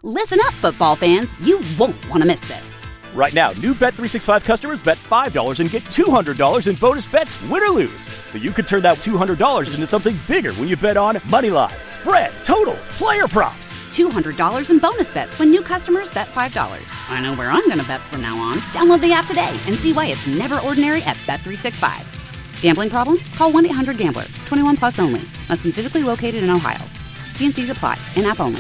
Listen up, football fans. You won't want to miss this. Right now, new Bet365 customers bet $5 and get $200 in bonus bets, win or lose. So you could turn that $200 into something bigger when you bet on moneyline, spread, totals, player props. $200 in bonus bets when new customers bet $5. I know where I'm going to bet from now on. Download the app today and see why it's never ordinary at Bet365. Gambling problem? Call 1-800-GAMBLER. 21 plus only. Must be physically located in Ohio. T&Cs apply. In-app only.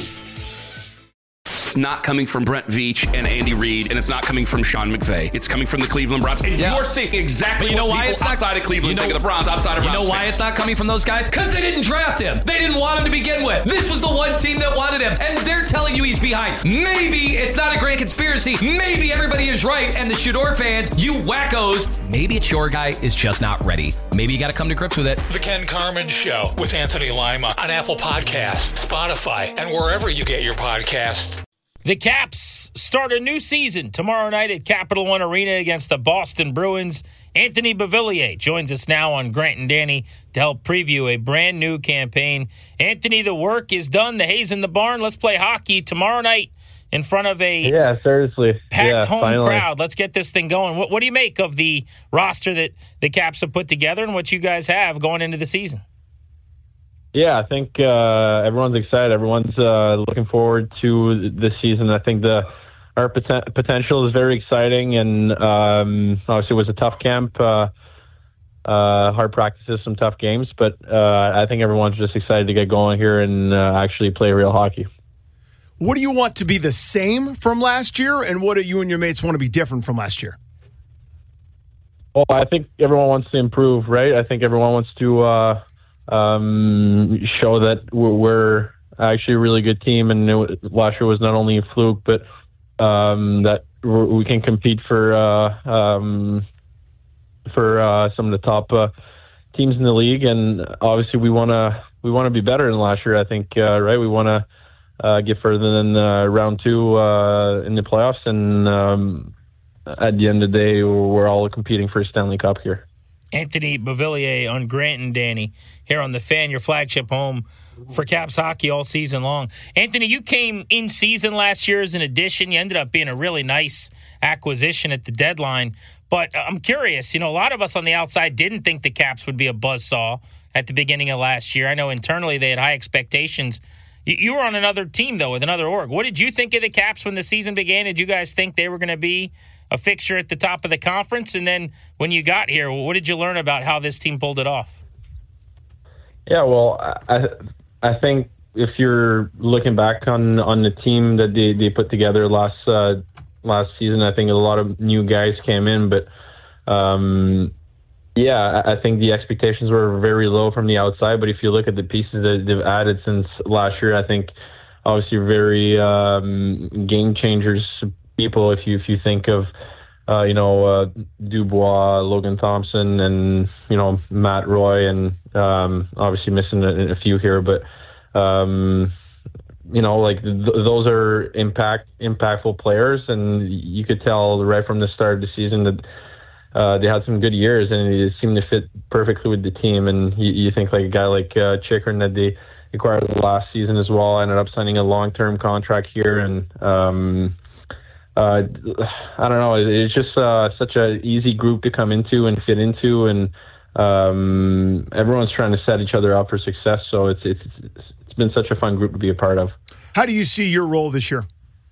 It's not coming from Brent Veach and Andy Reid, and it's not coming from Sean McVay. It's coming from the Cleveland Browns. And you're seeing exactly what people outside of Cleveland think of the Browns, outside of Browns. You know why it's not coming from those guys? Because they didn't draft him. They didn't want him to begin with. This was the one team that wanted him, and they're telling you he's behind. Maybe it's not a grand conspiracy. Maybe everybody is right, and the Shador fans, you wackos, maybe it's your guy is just not ready. Maybe you got to come to grips with it. The Ken Carman Show with Anthony Lima on Apple Podcasts, Spotify, and wherever you get your podcasts. The Caps start a new season tomorrow night at Capital One Arena against the Boston Bruins. Anthony Beauvillier joins us now on Grant and Danny to help preview a brand new campaign. Anthony, the work is done. The hay's in the barn. Let's play hockey tomorrow night in front of a packed home crowd. Let's get this thing going. What do you make of the roster that the Caps have put together and what you guys have going into the season? Yeah, I think everyone's excited. Everyone's looking forward to this season. I think our potential is very exciting, and obviously it was a tough camp, hard practices, some tough games, but I think everyone's just excited to get going here and actually play real hockey. What do you want to be the same from last year, and what do you and your mates want to be different from last year? Well, I think everyone wants to improve, right? I think everyone wants to show that we're actually a really good team, and last year was not only a fluke, but that we can compete for some of the top teams in the league, and obviously we want to be better than last year. I think right, we want to get further than round 2 in the playoffs, and at the end of the day, we're all competing for a Stanley Cup here. Anthony Beauvillier on Grant and Danny here on The Fan, your flagship home for Caps hockey all season long. Anthony, you came in season last year as an addition. You ended up being a really nice acquisition at the deadline. But I'm curious, a lot of us on the outside didn't think the Caps would be a buzzsaw at the beginning of last year. I know internally they had high expectations. You were on another team, though, with another org. What did you think of the Caps when the season began? Did you guys think they were going to be a fixture at the top of the conference? And then when you got here, what did you learn about how this team pulled it off? Yeah, well, I think if you're looking back on the team that they put together last season, I think a lot of new guys came in, but I think the expectations were very low from the outside. But if you look at the pieces that they've added since last year, I think obviously very game changers people. If you think of Dubois, Logan Thompson, and Matt Roy, and obviously missing a few here, but those are impactful players, and you could tell right from the start of the season that they had some good years, and it seemed to fit perfectly with the team. And you think like a guy like Chychrun that they acquired last season as well, ended up signing a long-term contract here, and I don't know. It's just such an easy group to come into and fit into, and everyone's trying to set each other up for success. So it's been such a fun group to be a part of. How do you see your role this year?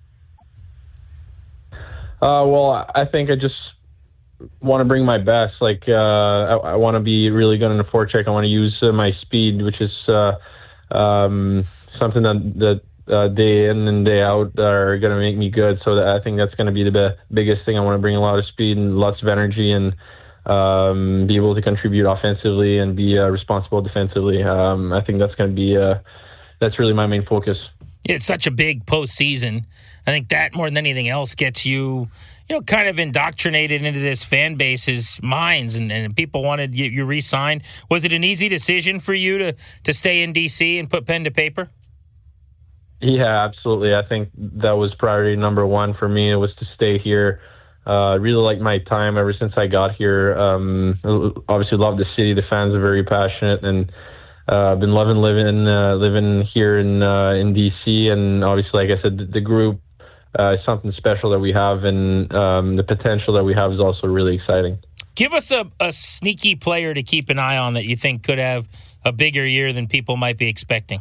Well, I think I just want to bring my best. Like I want to be really good in the forecheck. I want to use my speed, which is something that day in and day out are going to make me good. So I think that's going to be the biggest thing. I want to bring a lot of speed and lots of energy, and be able to contribute offensively and be responsible defensively. I think that's going to be that's really my main focus. It's such a big postseason. I think that more than anything else gets you, kind of indoctrinated into this fan base's minds, and people wanted you re-signed. Was it an easy decision for you to stay in D.C. and put pen to paper? Yeah, absolutely. I think that was priority number one for me. It was to stay here. Really liked my time ever since I got here. Obviously love the city. The fans are very passionate, and been loving living here in DC, and obviously, like I said, the group is something special that we have, and the potential that we have is also really exciting. Give us a sneaky player to keep an eye on that you think could have a bigger year than people might be expecting.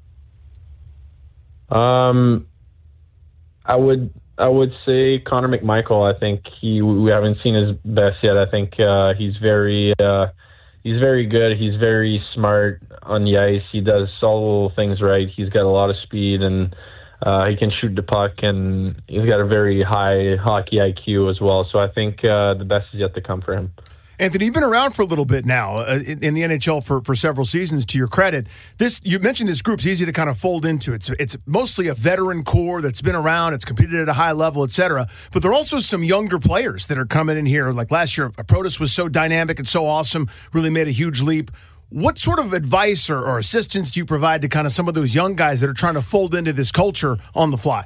I would say Connor McMichael. I think we haven't seen his best yet. I think he's very good. He's very smart on the ice. He does all things right. He's got a lot of speed, and he can shoot the puck, and he's got a very high hockey IQ as well. So I think the best is yet to come for him. Anthony, you've been around for a little bit now in the NHL for several seasons, to your credit. You mentioned this group's easy to kind of fold into. It's mostly a veteran core that's been around, it's competed at a high level, et cetera. But there are also some younger players that are coming in here. Like last year, Protas was so dynamic and so awesome, really made a huge leap. What sort of advice or assistance do you provide to kind of some of those young guys that are trying to fold into this culture on the fly?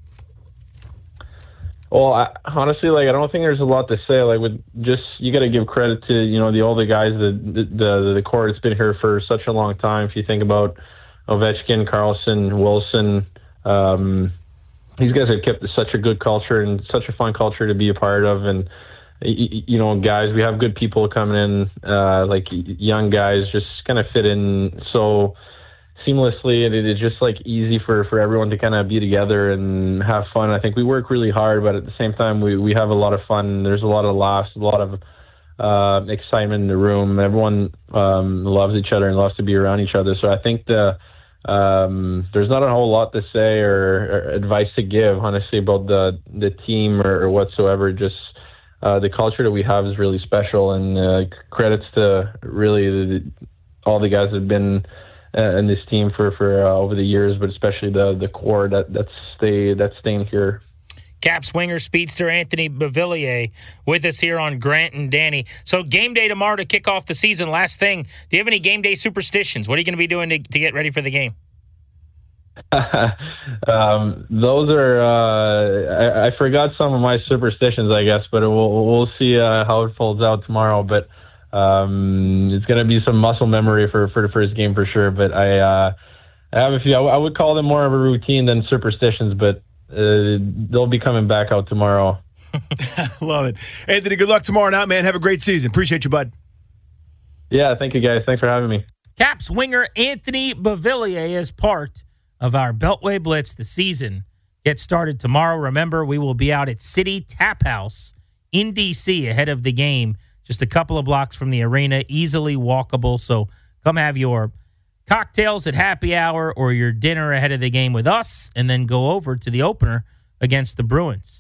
Well, honestly, I don't think there's a lot to say. You got to give credit to the older guys, the core that's been here for such a long time. If you think about Ovechkin, Karlsson, Wilson, these guys have kept such a good culture and such a fun culture to be a part of. And guys, we have good people coming in, young guys, just kind of fit in so seamlessly, and it's just easy for everyone to kind of be together and have fun. I think we work really hard, but at the same time we have a lot of fun. There's a lot of laughs, a lot of excitement in the room. Everyone loves each other and loves to be around each other. So I think there's not a whole lot to say or advice to give, honestly, about the team or whatsoever. Just the culture that we have is really special, and credits to really all the guys that have been in this team for over the years, but especially the core that's staying here. Caps winger speedster Anthony Beauvillier with us here on Grant and Danny. So game day tomorrow to kick off the season. Last thing, do you have any game day superstitions? What are you going to be doing to get ready for the game? Those are I forgot some of my superstitions, I guess, but we'll see how it folds out tomorrow. But it's going to be some muscle memory for the first game for sure. But I have a few. I would call them more of a routine than superstitions, but they'll be coming back out tomorrow. Love it. Anthony, good luck tomorrow night, man. Have a great season. Appreciate you, bud. Yeah, thank you, guys. Thanks for having me. Caps winger Anthony Beauvillier is part of our Beltway Blitz. The season gets started tomorrow. Remember, we will be out at City Tap House in D.C. ahead of the game, just a couple of blocks from the arena, easily walkable. So come have your cocktails at happy hour or your dinner ahead of the game with us, and then go over to the opener against the Bruins.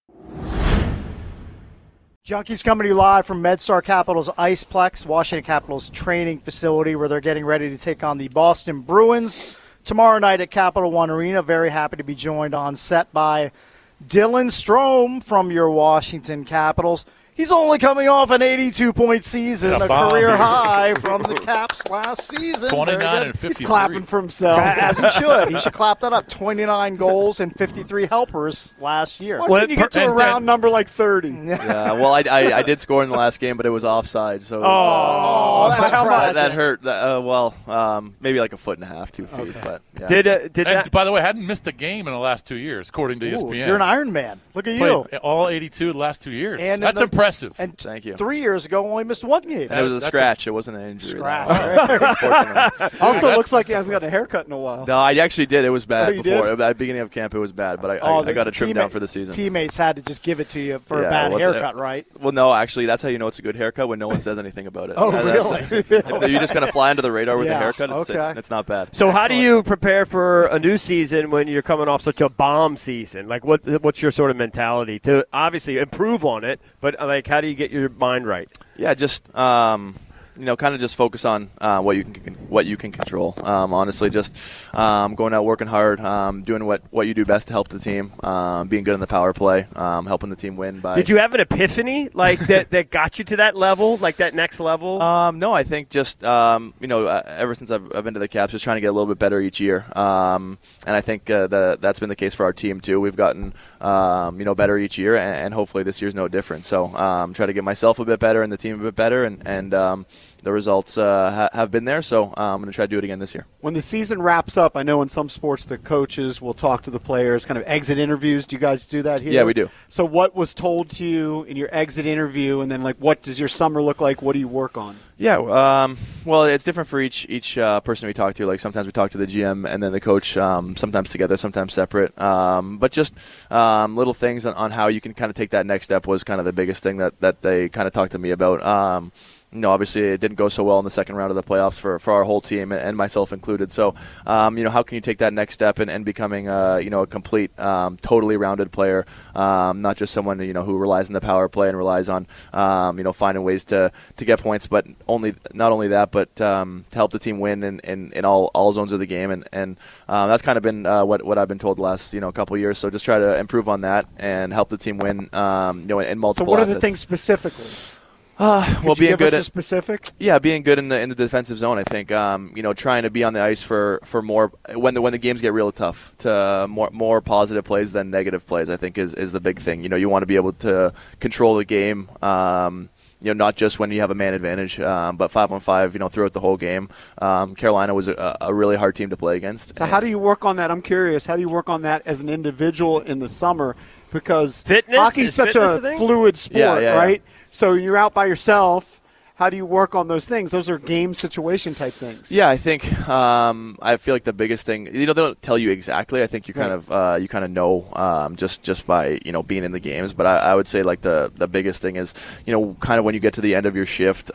Junkies coming to you live from MedStar Capital's Iceplex, Washington Capital's training facility, where they're getting ready to take on the Boston Bruins tomorrow night at Capital One Arena. Very happy to be joined on set by Dylan Strome from your Washington Capitals. He's only coming off an 82-point season, a career high from the Caps last season. 29 and 53. He's clapping for himself, as he should. He should clap that up. 29 goals and 53 helpers last year. Why didn't you get to a round number like 30? Yeah, well, I did score in the last game, but it was offside. So that's how much? That hurt. Maybe like a foot and a half, 2 feet. Okay. But yeah. Did that? By the way, hadn't missed a game in the last 2 years, according to ESPN. You're an Iron Man. Look at you. All 82 the last 2 years. And that's impressive. And thank you. 3 years ago, only missed one game. And it was a scratch. It wasn't an injury. Also, looks like he hasn't got a haircut in a while. No, I actually did. It was bad before. Did? At the beginning of camp, it was bad, but I got it trimmed down for the season. Teammates had to just give it to you for a bad haircut, right? Well, no, actually, that's how you know it's a good haircut, when no one says anything about it. Oh, really? If you're just going to fly under the radar with the haircut, it's not bad. So how do you prepare for a new season when you're coming off such a bomb season? Like, what's your sort of mentality to obviously improve on it, but how do you get your mind right? Yeah, just kind of just focus on what you can control. Honestly, just going out, working hard, doing what you do best to help the team, being good in the power play, helping the team win. Did you have an epiphany that got you to that level, like that next level? No, I think just ever since I've been to the Caps, just trying to get a little bit better each year, and I think that's been the case for our team too. We've gotten better each year, and hopefully this year's no different. So try to get myself a bit better and the team a bit better, and the results have been there. So I'm going to try to do it again this year. When the season wraps up, I know in some sports the coaches will talk to the players, kind of exit interviews. Do you guys do that here? Yeah, we do. So what was told to you in your exit interview, and then what does your summer look like? What do you work on? Yeah, well, it's different for each person we talk to. Like sometimes we talk to the GM and then the coach, sometimes together, sometimes separate. But just little things on how you can kind of take that next step was kind of the biggest thing that they kind of talked to me about. Obviously it didn't go so well in the second round of the playoffs for our whole team and myself included. So, how can you take that next step and becoming, a complete, totally rounded player, not just someone, who relies on the power play and relies on, finding ways to get points, but not only that, but to help the team win in all zones of the game. And that's kind of been what I've been told the last, couple of years. So just try to improve on that and help the team win, in multiple So what assets. are the things specifically? Well, being good at specifics. Yeah, being good in the defensive zone. I think trying to be on the ice for more when the games get real tough, to more positive plays than negative plays. I think is the big thing. You want to be able to control the game. Not just when you have a man advantage, but 5-on-5. Throughout the whole game. Carolina was a really hard team to play against. So how do you work on that? I'm curious. How do you work on that as an individual in the summer? Because hockey's such a fluid sport, right? So you're out by yourself. How do you work on those things? Those are game situation type things. Yeah, I think I feel like the biggest thing, they don't tell you exactly. I think you kind of know just by being in the games. But I would say like the biggest thing is kind of when you get to the end of your shift,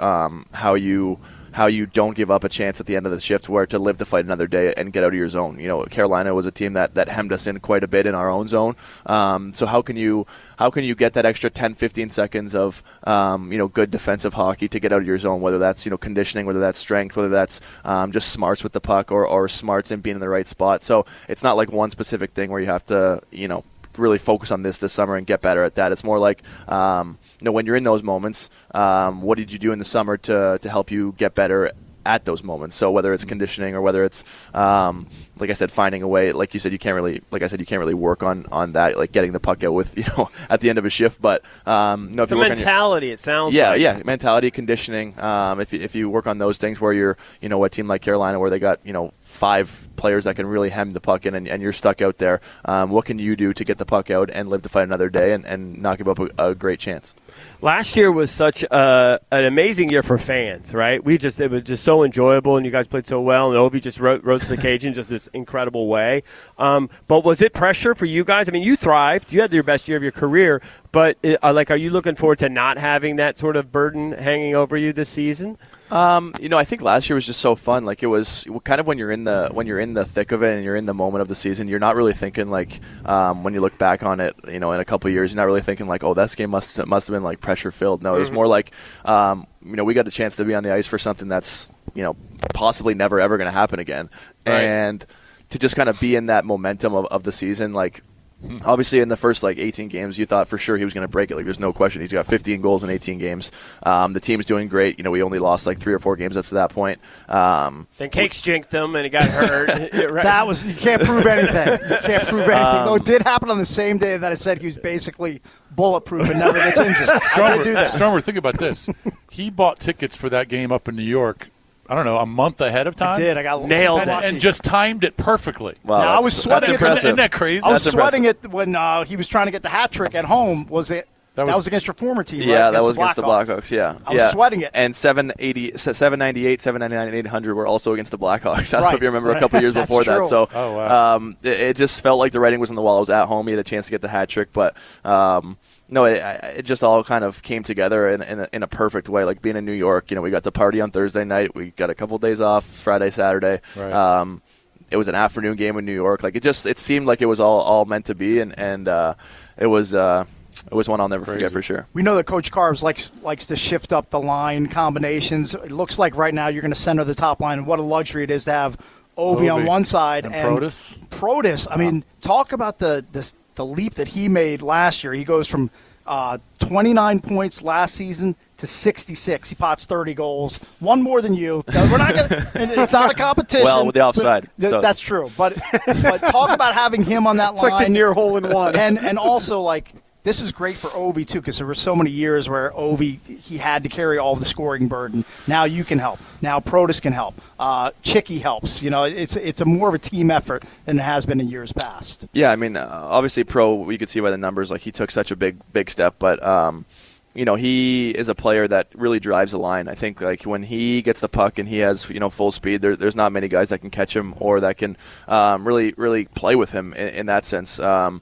how you don't give up a chance at the end of the shift where to live to fight another day and get out of your zone. Carolina was a team that hemmed us in quite a bit in our own zone. So how can you get that extra 10, 15 seconds of good defensive hockey to get out of your zone, whether that's conditioning, whether that's strength, whether that's just smarts with the puck or smarts in being in the right spot. So it's not like one specific thing where you have to really focus on this summer and get better at that. It's more like when you're in those moments, what did you do in the summer to help you get better at those moments? So whether it's conditioning or whether it's like I said, finding a way, like you said, you can't really work on that, like getting the puck out with at the end of a shift. But if you work mentality, it sounds like. Mentality, conditioning. If you work on those things where you're a team like Carolina where they got 5 players that can really hem the puck in and you're stuck out there, what can you do to get the puck out and live to fight another day and not give up a great chance? Last year was such an amazing year for fans, right? It was just so enjoyable, and you guys played so well, and Ovi just rose to the occasion just this incredible way. But was it pressure for you guys? I mean, you thrived. You had your best year of your career, but are you looking forward to not having that sort of burden hanging over you this season? I think last year was just so fun. Like it was kind of when you're in the thick of it and you're in the moment of the season, you're not really thinking like when you look back on it, in a couple of years, you're not really thinking like, oh, this game must have been like pressure filled. No, it was more like we got the chance to be on the ice for something that's possibly never ever going to happen again, right. And to just kind of be in that momentum of the season, like. Obviously, in the first 18 games, you thought for sure he was going to break it. Like, there's no question. He's got 15 goals in 18 games. The team's doing great. We only lost 3 or 4 games up to that point. Then Cakes jinked him and he got hurt. Right. You can't prove anything. Though it did happen on the same day that I said he was basically bulletproof and never gets injured. Stromer, think about this. He bought tickets for that game up in New York. I don't know, a month ahead of time? I did. I got nailed it. And just timed it perfectly. Wow, I was sweating it. Isn't that crazy? I was sweating it when he was trying to get the hat trick at home. That was against your former team, right? Yeah, that was against the Blackhawks, yeah. I was sweating it. And 798, 799, 800 were also against the Blackhawks. I don't know if you remember a couple years before that. So it just felt like the writing was on the wall. I was at home. He had a chance to get the hat trick, but no, it just all kind of came together in a perfect way. Like being in New York, we got to party on Thursday night. We got a couple days off, Friday, Saturday. Right. It was an afternoon game in New York. Like it seemed like it was all meant to be, and it was one I'll never forget for sure. We know that Coach Carbs likes to shift up the line combinations. It looks like right now you're going to center the top line, and what a luxury it is to have Ovi on one side and Protas. Protas. I mean, talk about the leap that he made last year. He goes from 29 points last season to 66. He pots 30 goals, one more than you. We're not gonna, it's not a competition. Well, with the offside. That's true. But talk about having him on that line. It's like the near hole in one. And also this is great for Ovi, too, because there were so many years where Ovi, he had to carry all the scoring burden. Now you can help. Now Protas can help. Chicky helps. It's a more of a team effort than it has been in years past. Yeah, I mean, obviously Pro, you could see by the numbers, like he took such a big step, but he is a player that really drives the line. I think like when he gets the puck and he has full speed, there's not many guys that can catch him or that can really play with him in that sense.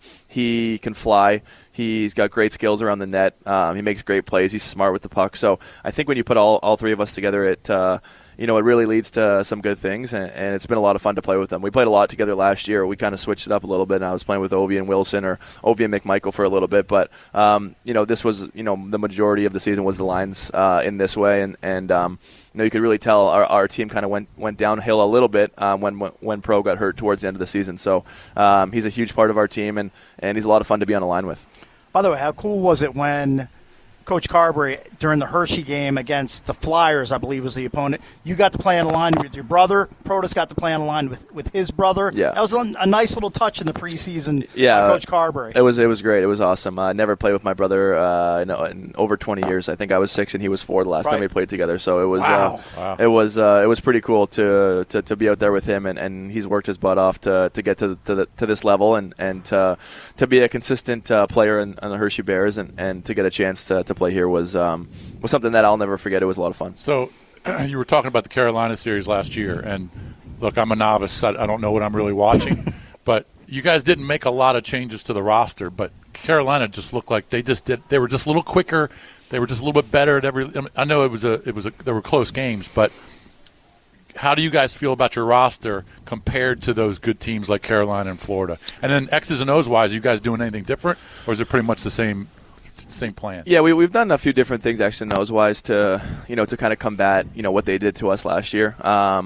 He can fly. He's got great skills around the net. He makes great plays. He's smart with the puck. So I think when you put all three of us together, it really leads to some good things, and it's been a lot of fun to play with them. We played a lot together last year. We kind of switched it up a little bit, and I was playing with Ovi and Wilson or Ovi and McMichael for a little bit. But, this was, the majority of the season was the lines in this way, and you could really tell our team kind of went downhill a little bit when Pro got hurt towards the end of the season. So he's a huge part of our team, and he's a lot of fun to be on the line with. By the way, how cool was it when Coach Carberry, during the Hershey game against the Flyers, I believe was the opponent, you got to play on the line with your brother. Protas got to play on the line with his brother. Yeah. That was a nice little touch in the preseason by Coach Carberry. It was great. It was awesome. I never played with my brother in over 20 years. I think I was 6 and he was 4 the last time we played together. So it was it was pretty cool to be out there with him, and he's worked his butt off to get to this level and to be a consistent player on the Hershey Bears and to get a chance to play here was something that I'll never forget. It was a lot of fun. So you were talking about the Carolina series last year, and look, I'm a novice. I don't know what I'm really watching, but you guys didn't make a lot of changes to the roster, but Carolina just looked like they were just a little quicker. They were just a little bit better at every. I know there were close games, but how do you guys feel about your roster compared to those good teams like Carolina and Florida? And then X's and O's wise, are you guys doing anything different, or is it pretty much the same plan? Yeah, we've done a few different things X's and O's wise to kind of combat what they did to us last year.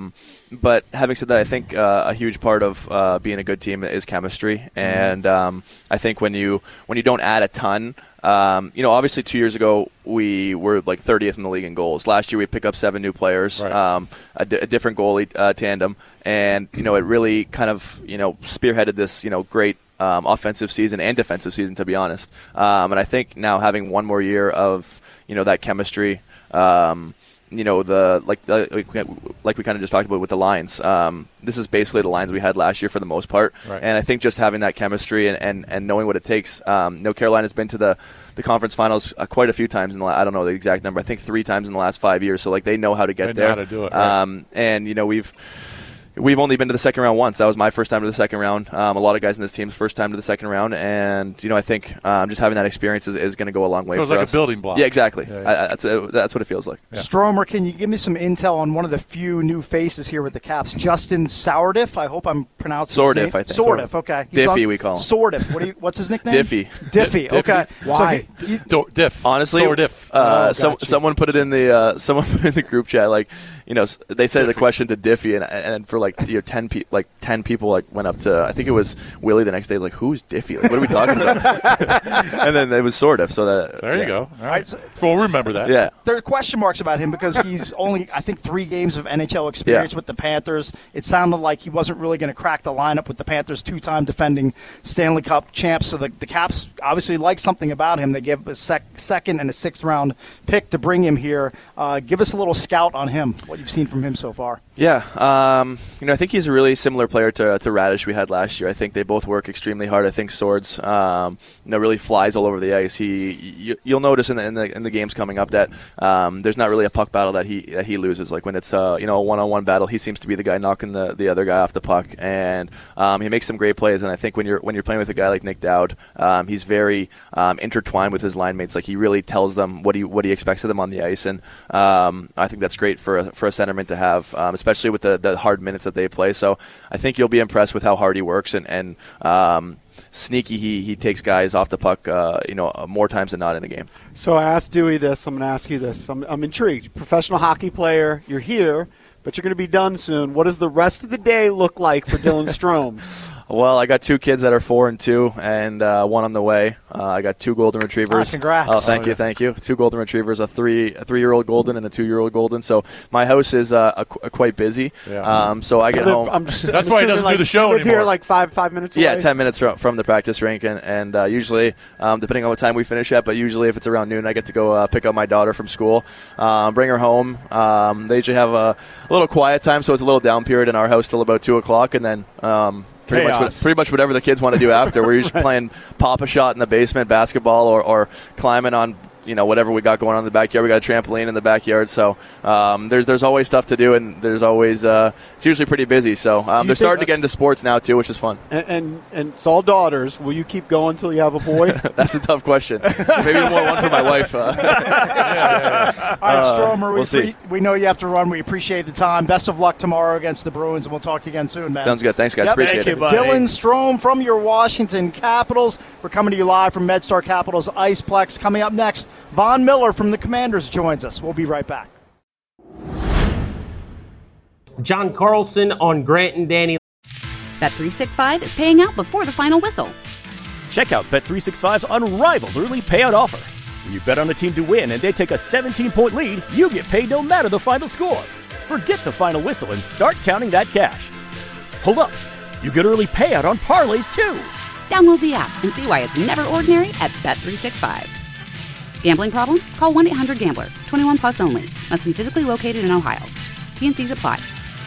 But having said that, I think a huge part of being a good team is chemistry, and I think when you don't add a ton. Obviously 2 years ago we were like 30th in the league in goals. Last year we picked up 7 new players, right. A different goalie tandem, and it really kind of spearheaded this great offensive season and defensive season, to be honest. And I think now having one more year of that chemistry. Like we kind of just talked about with the lines. This is basically the lines we had last year for the most part, right. And I think just having that chemistry and knowing what it takes. Carolina's been to the conference finals quite a few times I don't know the exact number. I think 3 times in the last 5 years. So like they know how to get there. They know how to do it. Right. And we've only been to the second round once. That was my first time to the second round. A lot of guys in this team's first time to the second round, and I think just having that experience is going to go a long way. So it's for like us. a building block. Yeah, exactly. Yeah. That's what it feels like. Yeah. Stromer, can you give me some intel on one of the few new faces here with the Caps, Justin Sourdiff? I hope I'm pronouncing his name. I think. Sourdiff, okay. Diffie, we call him. Sourdiff. What's his nickname? Diffie, okay. Why? Diff. Honestly, Sourdiff. Someone put it in the group chat. Like, they said the question to Diffie, and for 10 people went up to, I think it was Willie the next day, like, who's Diffie? Like, what are we talking about? And then it was Sourdiff. So there you go. All right. So we'll remember that. Yeah. There are question marks about him because he's only, I think, 3 games of NHL experience with the Panthers. It sounded like he wasn't really going to crack the lineup with the Panthers, 2-time defending Stanley Cup champs. So the Caps obviously like something about him. They gave a second and a 6th round pick to bring him here. Give us a little scout on him, what you've seen from him so far. Yeah. I think he's a really similar player to Radish we had last year. I think they both work extremely hard. I think Swords, really flies all over the ice. You'll notice in the games coming up that there's not really a puck battle that he loses. Like when it's a one-on-one battle, he seems to be the guy knocking the other guy off the puck, and he makes some great plays. And I think when you're playing with a guy like Nick Dowd, he's very intertwined with his line mates. Like he really tells them what he expects of them on the ice, and I think that's great for a centerman to have, especially with the hard minutes that they play. So I think you'll be impressed with how hard he works and sneaky. He takes guys off the puck, more times than not in a game. So I asked Dewey this. I'm going to ask you this. I'm intrigued. Professional hockey player. You're here, but you're going to be done soon. What does the rest of the day look like for Dylan Strome? Well, I got 2 kids that are 4 and 2, and 1 on the way. I got 2 golden retrievers. Congrats! Oh, thank you. 2 golden retrievers, a 3-year-old golden and a 2-year-old golden. So my house is quite busy. Yeah. So I get home. That's why he doesn't do the show live anymore. Here like 5 minutes away. Yeah, 10 minutes from the practice rink, and usually, depending on what time we finish at, but usually if it's around noon, I get to go pick up my daughter from school, bring her home. They usually have a little quiet time, so it's a little down period in our house till about 2 o'clock, and then pretty much whatever the kids want to do after. We're usually playing Pop-A-Shot in the basement, basketball, or climbing on whatever we got going on in the backyard. We got a trampoline in the backyard, so there's always stuff to do, and there's always it's usually pretty busy. So they're starting to get into sports now too, which is fun. And it's all daughters. Will you keep going until you have a boy? That's a tough question. Maybe more one for my wife. All right, Stromer, we'll see. We know you have to run. We appreciate the time. Best of luck tomorrow against the Bruins, and we'll talk to you again soon, man. Sounds good. Thanks, guys. Appreciate it. Dylan Strome from your Washington Capitals. We're coming to you live from MedStar Capital's Iceplex. Coming up next, Von Miller from the Commanders joins us. We'll be right back. John Carlson on Grant and Danny. Bet365 is paying out before the final whistle. Check out Bet365's unrivaled early payout offer. When you bet on a team to win and they take a 17-point lead, you get paid no matter the final score. Forget the final whistle and start counting that cash. Hold up. You get early payout on parlays, too. Download the app and see why it's never ordinary at Bet365. Gambling problem? Call 1-800-GAMBLER. 21 plus only. Must be physically located in Ohio. T&Cs apply.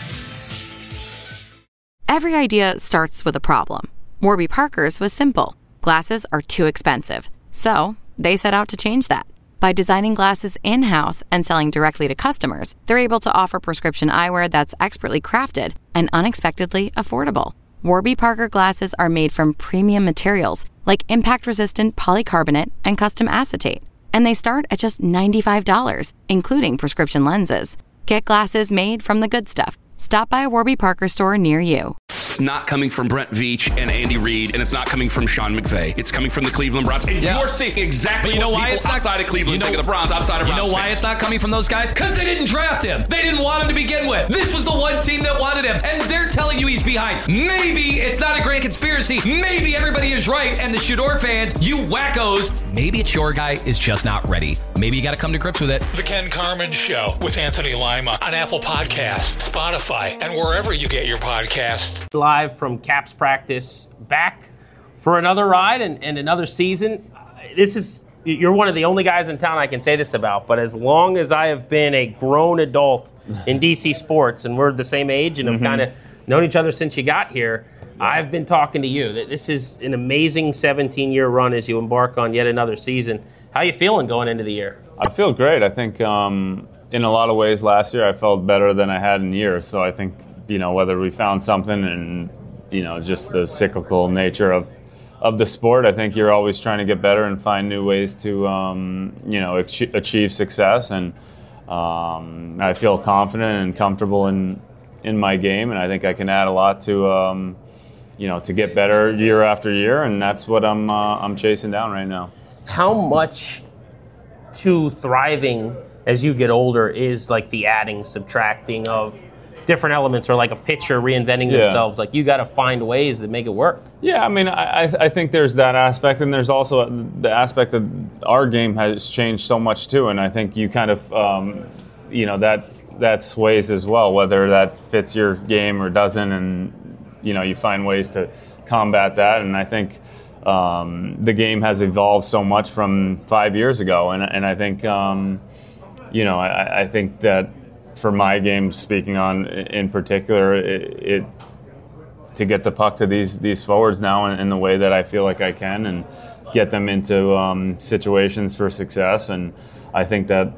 Every idea starts with a problem. Warby Parker's was simple. Glasses are too expensive. So they set out to change that. By designing glasses in-house and selling directly to customers, they're able to offer prescription eyewear that's expertly crafted and unexpectedly affordable. Warby Parker glasses are made from premium materials like impact-resistant polycarbonate and custom acetate. And they start at just $95, including prescription lenses. Get glasses made from the good stuff. Stop by a Warby Parker store near you. It's not coming from Brent Veach and Andy Reid, and it's not coming from Sean McVay. It's coming from the Cleveland Browns. And you're seeing exactly what people outside of Cleveland think of the Browns, outside of Browns. You know why fans. it's not coming from those guys? Because they didn't draft him. They didn't want him to begin with. This was the one team that wanted him, and they're telling you he's behind. Maybe it's not a grand conspiracy. Maybe everybody is right, and the Shador fans, you wackos, maybe it's your guy is just not ready. Maybe you got to come to grips with it. The Ken Carman Show with Anthony Lima on Apple Podcasts, Spotify, and wherever you get your podcasts. Live from Caps practice, back for another ride and another season. You're one of the only guys in town I can say this about, but as long as I have been a grown adult in DC sports, and we're the same age and have kind of known each other since you got here, I've been talking to you. This is an amazing 17-year run as you embark on yet another season. How are you feeling going into the year? I feel great. I think in a lot of ways last year I felt better than I had in years. So I think, whether we found something and, just the cyclical nature of the sport, I think you're always trying to get better and find new ways to, achieve success. And I feel confident and comfortable in my game, and I think I can add a lot to, to get better year after year, and that's what I'm chasing down right now. How much to thriving as you get older is like the adding, subtracting of different elements, or like a pitcher reinventing themselves? Like, you got to find ways that make it work. Yeah, I mean, I think there's that aspect, and there's also the aspect that our game has changed so much too, and I think you kind of, that sways as well, whether that fits your game or doesn't, and you find ways to combat that. And I think the game has evolved so much from 5 years ago, and I think I think that for my game, speaking on in particular, it to get the puck to these forwards now in the way that I feel like I can, and get them into situations for success. And I think that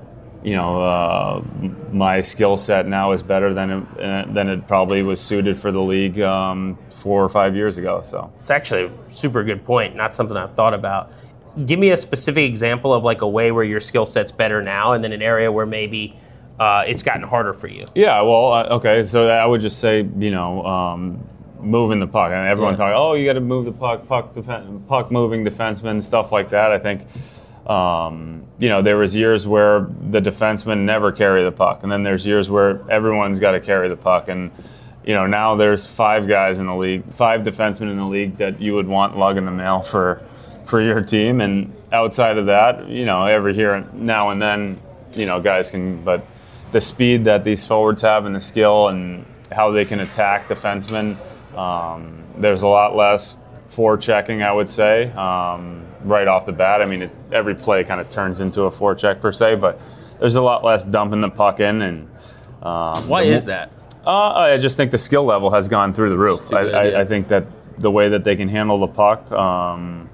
my skill set now is better than it probably was suited for the league 4 or 5 years ago. So it's actually a super good point, not something I've thought about. Give me a specific example of like a way where your skill set's better now, and then an area where maybe it's gotten harder for you. Yeah, well, okay, so I would just say, moving the puck. And everyone talking, you got to move the puck moving defenseman, stuff like that. I think, there was years where the defensemen never carry the puck, and then there's years where everyone's got to carry the puck. And now there's 5 guys in the league, 5 defensemen in the league that you would want lugging the mail for your team. And outside of that, every here now and then, guys can, but the speed that these forwards have and the skill and how they can attack defensemen, there's a lot less forechecking, I would say, right off the bat. I mean, every play kind of turns into a forecheck per se, but there's a lot less dumping the puck in. And why is that? I just think the skill level has gone through the roof. I think that the way that they can handle the puck, I'm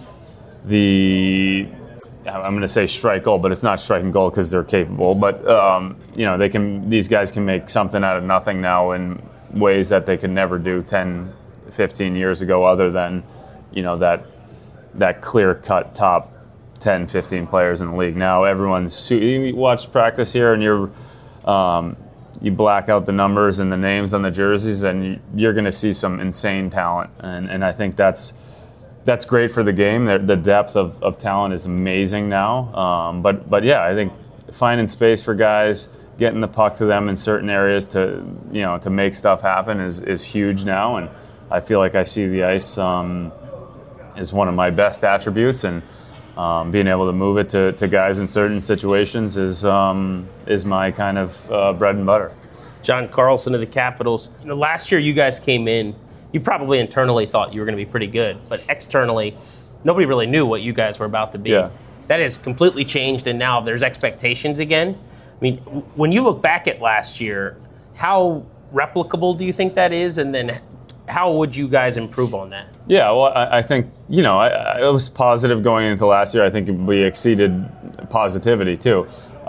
going to say strike goal, but it's not striking goal because they're capable. But these guys can make something out of nothing now in ways that they could never do 10, 15 years ago, other than that clear-cut top 10, 15 players in the league. Now everyone's, you watch practice here and you black out the numbers and the names on the jerseys, and you're going to see some insane talent. And I think that's great for the game. The depth of talent is amazing now. But yeah, I think finding space for guys, getting the puck to them in certain areas to make stuff happen is huge now. And I feel like I see the ice is one of my best attributes, and being able to move it to guys in certain situations is my kind of bread and butter. John Carlson of the Capitals. Last year you guys came in, you probably internally thought you were going to be pretty good, but externally, nobody really knew what you guys were about to be. Yeah. That has completely changed, and now there's expectations again. I mean, when you look back at last year, how replicable do you think that is, and then how would you guys improve on that? Yeah, well, I think, I was positive going into last year. I think we exceeded positivity too.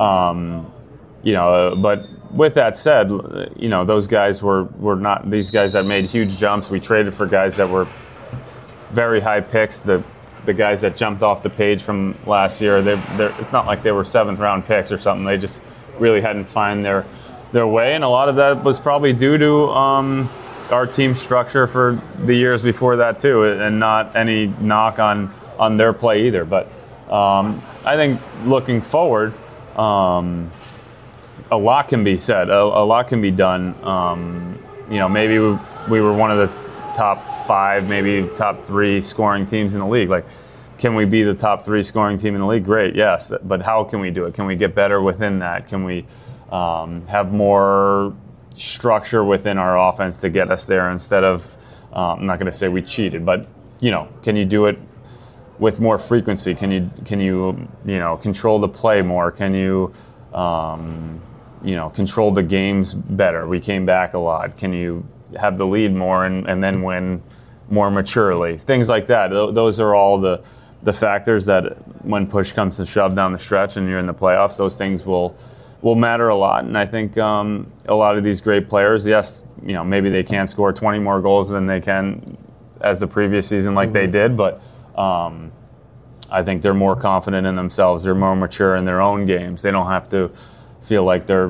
But with that said, those guys were not these guys that made huge jumps. We traded for guys that were very high picks. The guys that jumped off the page from last year, it's not like they were 7th round picks or something. They just really hadn't found their way, and a lot of that was probably due to our team structure for the years before that too, and not any knock on their play either. But I think looking forward, a lot can be said, a lot can be done. Maybe we were one of the top 5, maybe top 3 scoring teams in the league. Like, can we be the top 3 scoring team in the league? Great, yes. But how can we do it? Can we get better within that? Can we have more structure within our offense to get us there instead of, I'm not going to say we cheated, but, can you do it with more frequency? Can you control the play more? Can you, control the games better? We came back a lot. Can you have the lead more and then win more maturely? Things like that. Those are all the factors that when push comes to shove down the stretch and you're in the playoffs, those things will matter a lot. And I think a lot of these great players, yes, maybe they can't score 20 more goals than they can as the previous season like they did, but I think they're more confident in themselves. They're more mature in their own games. They don't have to feel like they're,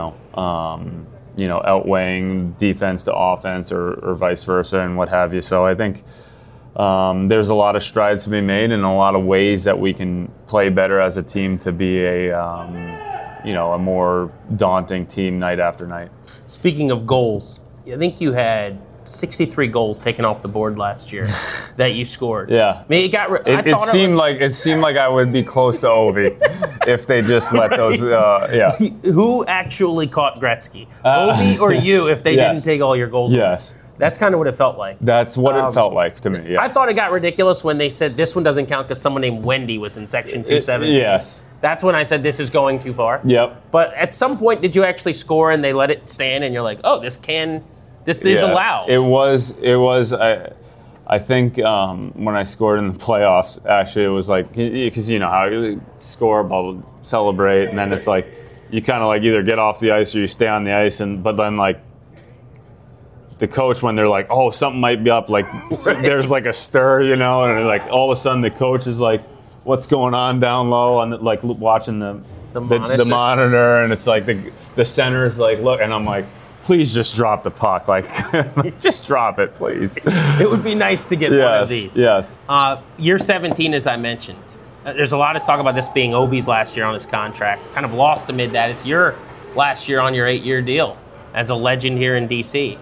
outweighing defense to offense or vice versa and what have you. So I think there's a lot of strides to be made and a lot of ways that we can play better as a team to be a more daunting team night after night. Speaking of goals, I think you had 63 goals taken off the board last year that you scored. Yeah. I mean, it seemed like I would be close to Ovi if they just let those. Yeah. Who actually caught Gretzky? Ovi or you? If they didn't take all your goals. Yes. That's kind of what it felt like. That's what it felt like to me. Yes. I thought it got ridiculous when they said this one doesn't count because someone named Wendy was in section 217. Yes. That's when I said this is going too far. Yep. But at some point, did you actually score and they let it stand and you're like, oh, this is allowed? It was. I think when I scored in the playoffs, actually, it was like, because you know how you score, bubble, celebrate, and then it's like you kind of like either get off the ice or you stay on the ice, but then like the coach, when they're like, oh, something might be up, like right. There's like a stir, and like all of a sudden the coach is like, what's going on down low, and like watching the monitor, and it's like the center is like, look, and I'm like, please just drop the puck, like just drop it, please. It would be nice to get one of these. Yes. Year 17, as I mentioned, there's a lot of talk about this being Ovi's last year on his contract. Kind of lost amid that. It's your last year on your 8-year deal as a legend here in DC.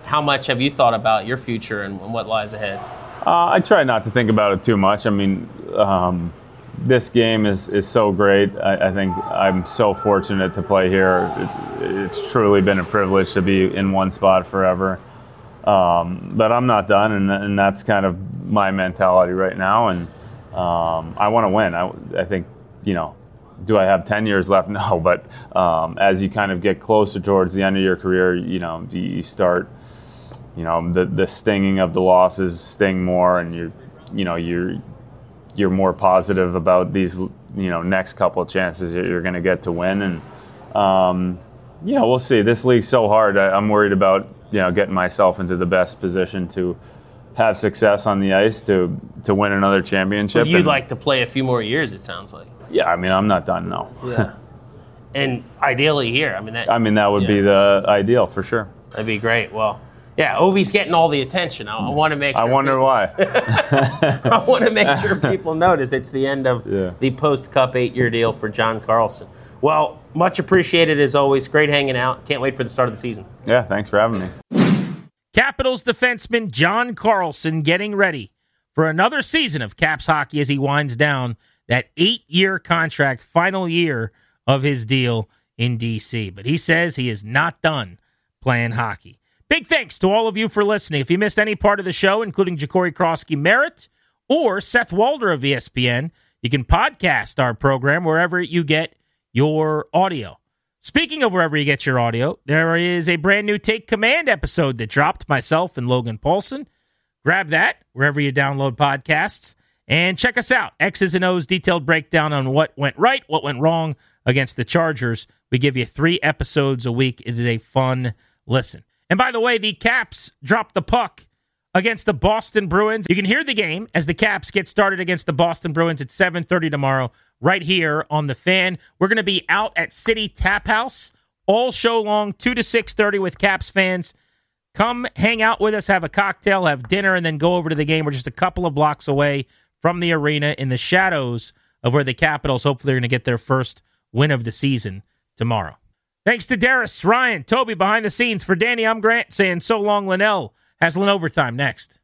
how much have you thought about your future and what lies ahead? I try not to think about it too much. I mean, this game is so great. I think I'm so fortunate to play here. It's truly been a privilege to be in one spot forever. But I'm not done, and that's kind of my mentality right now. And I want to win. I think, do I have 10 years left? No, but as you kind of get closer towards the end of your career, you start, the stinging of the losses sting more, and you're more positive about these, next couple of chances you're going to get to win. And we'll see. This league's so hard. I'm worried about getting myself into the best position to have success on the ice to win another championship. Well, you'd like to play a few more years, it sounds like. Yeah, I mean, I'm not done, no. Yeah. And ideally here. That would be the ideal for sure. That'd be great. Well, yeah, Ovi's getting all the attention. I want to make sure. I wonder why. I want to make sure people notice it's the end of the post-Cup 8-year deal for John Carlson. Well, much appreciated as always. Great hanging out. Can't wait for the start of the season. Yeah, thanks for having me. Capitals defenseman John Carlson getting ready for another season of Caps hockey as he winds down that 8-year contract, final year of his deal in D.C. But he says he is not done playing hockey. Big thanks to all of you for listening. If you missed any part of the show, including Ja'Cory Krosky-Merritt or Seth Walder of ESPN, you can podcast our program wherever you get your audio. Speaking of wherever you get your audio, there is a brand new Take Command episode that dropped, myself and Logan Paulson. Grab that wherever you download podcasts and check us out. X's and O's detailed breakdown on what went right, what went wrong against the Chargers. We give you 3 episodes a week. It is a fun listen. And by the way, the Caps dropped the puck against the Boston Bruins. You can hear the game as the Caps get started against the Boston Bruins at 7:30 tomorrow right here on The Fan. We're going to be out at City Tap House all show long, 2 to 6:30 with Caps fans. Come hang out with us, have a cocktail, have dinner, and then go over to the game. We're just a couple of blocks away from the arena in the shadows of where the Capitals hopefully are going to get their first win of the season tomorrow. Thanks to Darius, Ryan, Toby behind the scenes. For Danny, I'm Grant saying so long, Linnell. Haslin Overtime next.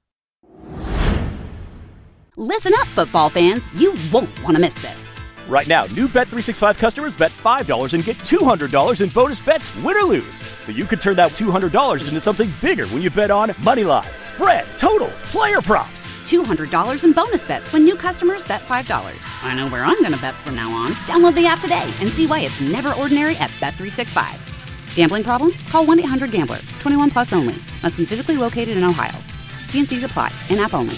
Listen up, football fans. You won't want to miss this. Right now, new Bet365 customers bet $5 and get $200 in bonus bets, win or lose. So you could turn that $200 into something bigger when you bet on Moneyline, spread, totals, player props. $200 in bonus bets when new customers bet $5. I know where I'm going to bet from now on. Download the app today and see why it's never ordinary at Bet365. Gambling problem? Call 1-800-GAMBLER. 21 plus only. Must be physically located in Ohio. T&Cs apply. In-app only.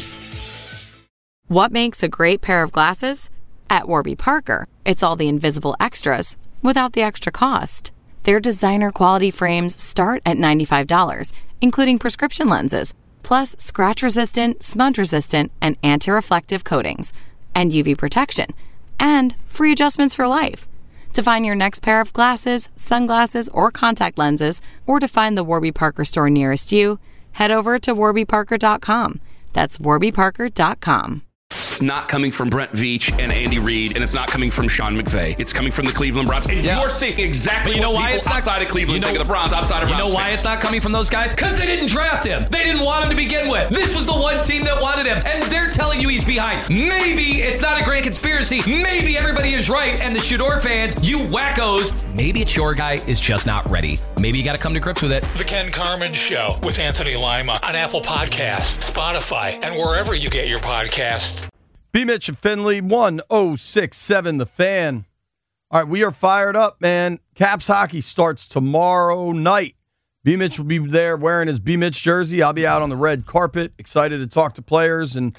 What makes a great pair of glasses? At Warby Parker, it's all the invisible extras without the extra cost. Their designer quality frames start at $95, including prescription lenses, plus scratch-resistant, smudge-resistant, and anti-reflective coatings, and UV protection, and free adjustments for life. To find your next pair of glasses, sunglasses, or contact lenses, or to find the Warby Parker store nearest you, head over to warbyparker.com. That's warbyparker.com. It's not coming from Brent Veach and Andy Reid, and it's not coming from Sean McVay. It's coming from the Cleveland Browns. And you're seeing exactly why it's not outside of Cleveland. Think of the Browns outside of Browns. You know why it's not coming from those guys? Because they didn't draft him. They didn't want him to begin with. This was the one team that wanted him, and they're telling you he's behind. Maybe it's not a grand conspiracy. Maybe everybody is right, and the Shador fans, you wackos, maybe it's your guy is just not ready. Maybe you got to come to grips with it. The Ken Carman Show with Anthony Lima on Apple Podcasts, Spotify, and wherever you get your podcasts. B. Mitch and Finley, 1067 The Fan. All right, we are fired up, man. Caps hockey starts tomorrow night. B. Mitch will be there wearing his B. Mitch jersey. I'll be out on the red carpet, excited to talk to players. And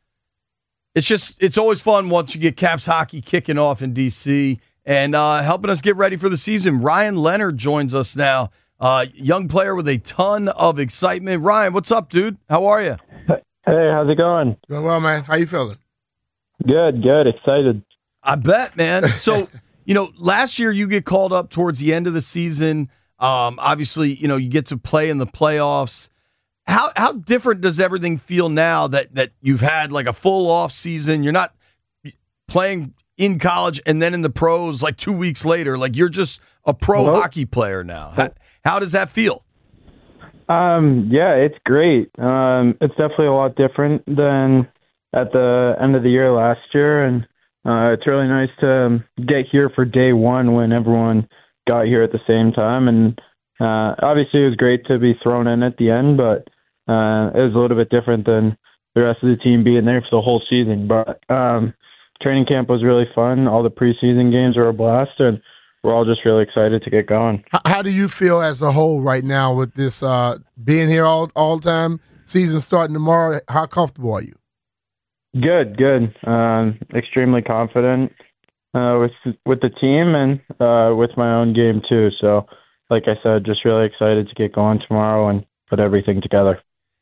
it's always fun once you get Caps hockey kicking off in D.C. and helping us get ready for the season. Ryan Leonard joins us now, young player with a ton of excitement. Ryan, what's up, dude? How are you? Hey, how's it going? Doing well, man. How you feeling? Good, excited. I bet, man. So, last year you get called up towards the end of the season. Obviously, you get to play in the playoffs. How different does everything feel now that you've had like a full off season? You're not playing in college and then in the pros like 2 weeks later. Like you're just a pro hockey player now. How does that feel? Yeah, it's great. It's definitely a lot different than at the end of the year last year, and it's really nice to get here for day one when everyone got here at the same time. And obviously it was great to be thrown in at the end, but it was a little bit different than the rest of the team being there for the whole season. But training camp was really fun. All the preseason games were a blast, and we're all just really excited to get going. How do you feel as a whole right now with this being here all the time, season starting tomorrow? How comfortable are you? Good. Extremely confident with the team and with my own game too. So, like I said, just really excited to get going tomorrow and put everything together.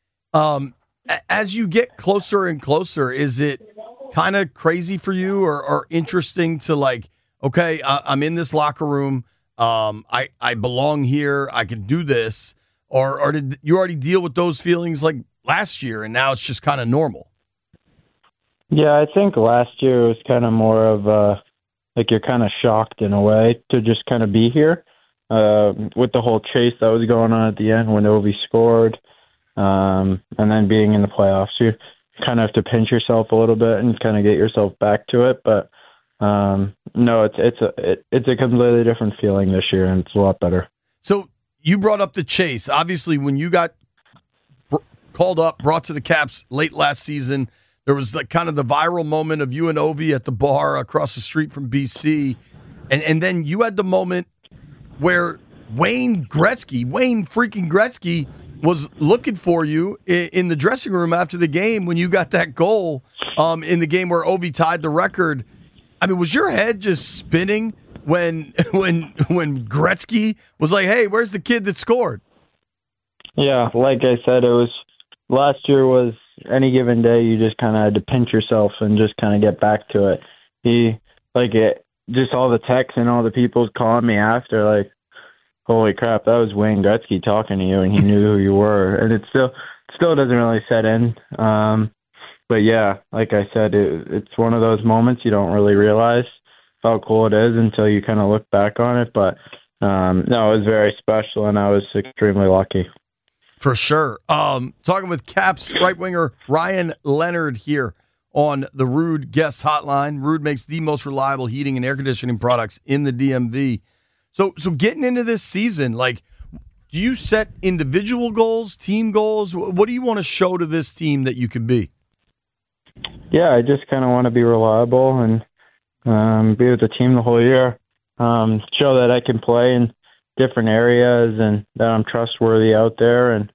As you get closer and closer, is it kind of crazy for you or interesting to like, okay, I'm in this locker room. I belong here. I can do this. Or did you already deal with those feelings like last year and now it's just kind of normal? Yeah, I think last year was kind of more of like you're kind of shocked in a way to just kind of be here with the whole chase that was going on at the end when Ovi scored, and then being in the playoffs. You kind of have to pinch yourself a little bit and kind of get yourself back to it. But no, it's a completely different feeling this year, and it's a lot better. So you brought up the chase. Obviously, when you got called up, brought to the Caps late last season, there was like kind of the viral moment of you and Ovi at the bar across the street from BC. And then you had the moment where Wayne freaking Gretzky was looking for you in the dressing room after the game when you got that goal in the game where Ovi tied the record. I mean, was your head just spinning when Gretzky was like, hey, where's the kid that scored? Yeah, like I said, it was last year was any given day, you just kind of had to pinch yourself and just kind of get back to it. Just all the texts and all the people calling me after, like, holy crap, that was Wayne Gretzky talking to you, and he knew who you were. And it still doesn't really set in. But yeah, like I said, it's one of those moments you don't really realize how cool it is until you kind of look back on it. But no, it was very special, and I was extremely lucky. For sure. Talking with Caps right winger Ryan Leonard here on the Ruud Guest Hotline. Ruud makes the most reliable heating and air conditioning products in the DMV. So getting into this season, like, do you set individual goals, team goals? What do you want to show to this team that you can be? Yeah, I just kind of want to be reliable and be with the team the whole year. Show that I can play in different areas and that I'm trustworthy out there, and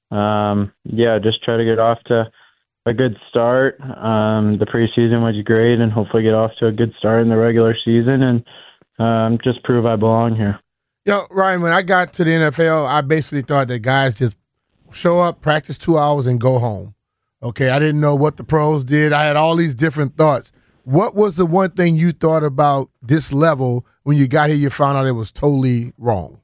just try to get off to a good start. The preseason was great, and hopefully get off to a good start in the regular season and just prove I belong here. Ryan, when I got to the NFL, I basically thought that guys just show up, practice 2 hours, and go home. Okay, I didn't know what the pros did. I had all these different thoughts. What was the one thing you thought about this level when you got here you found out it was totally wrong?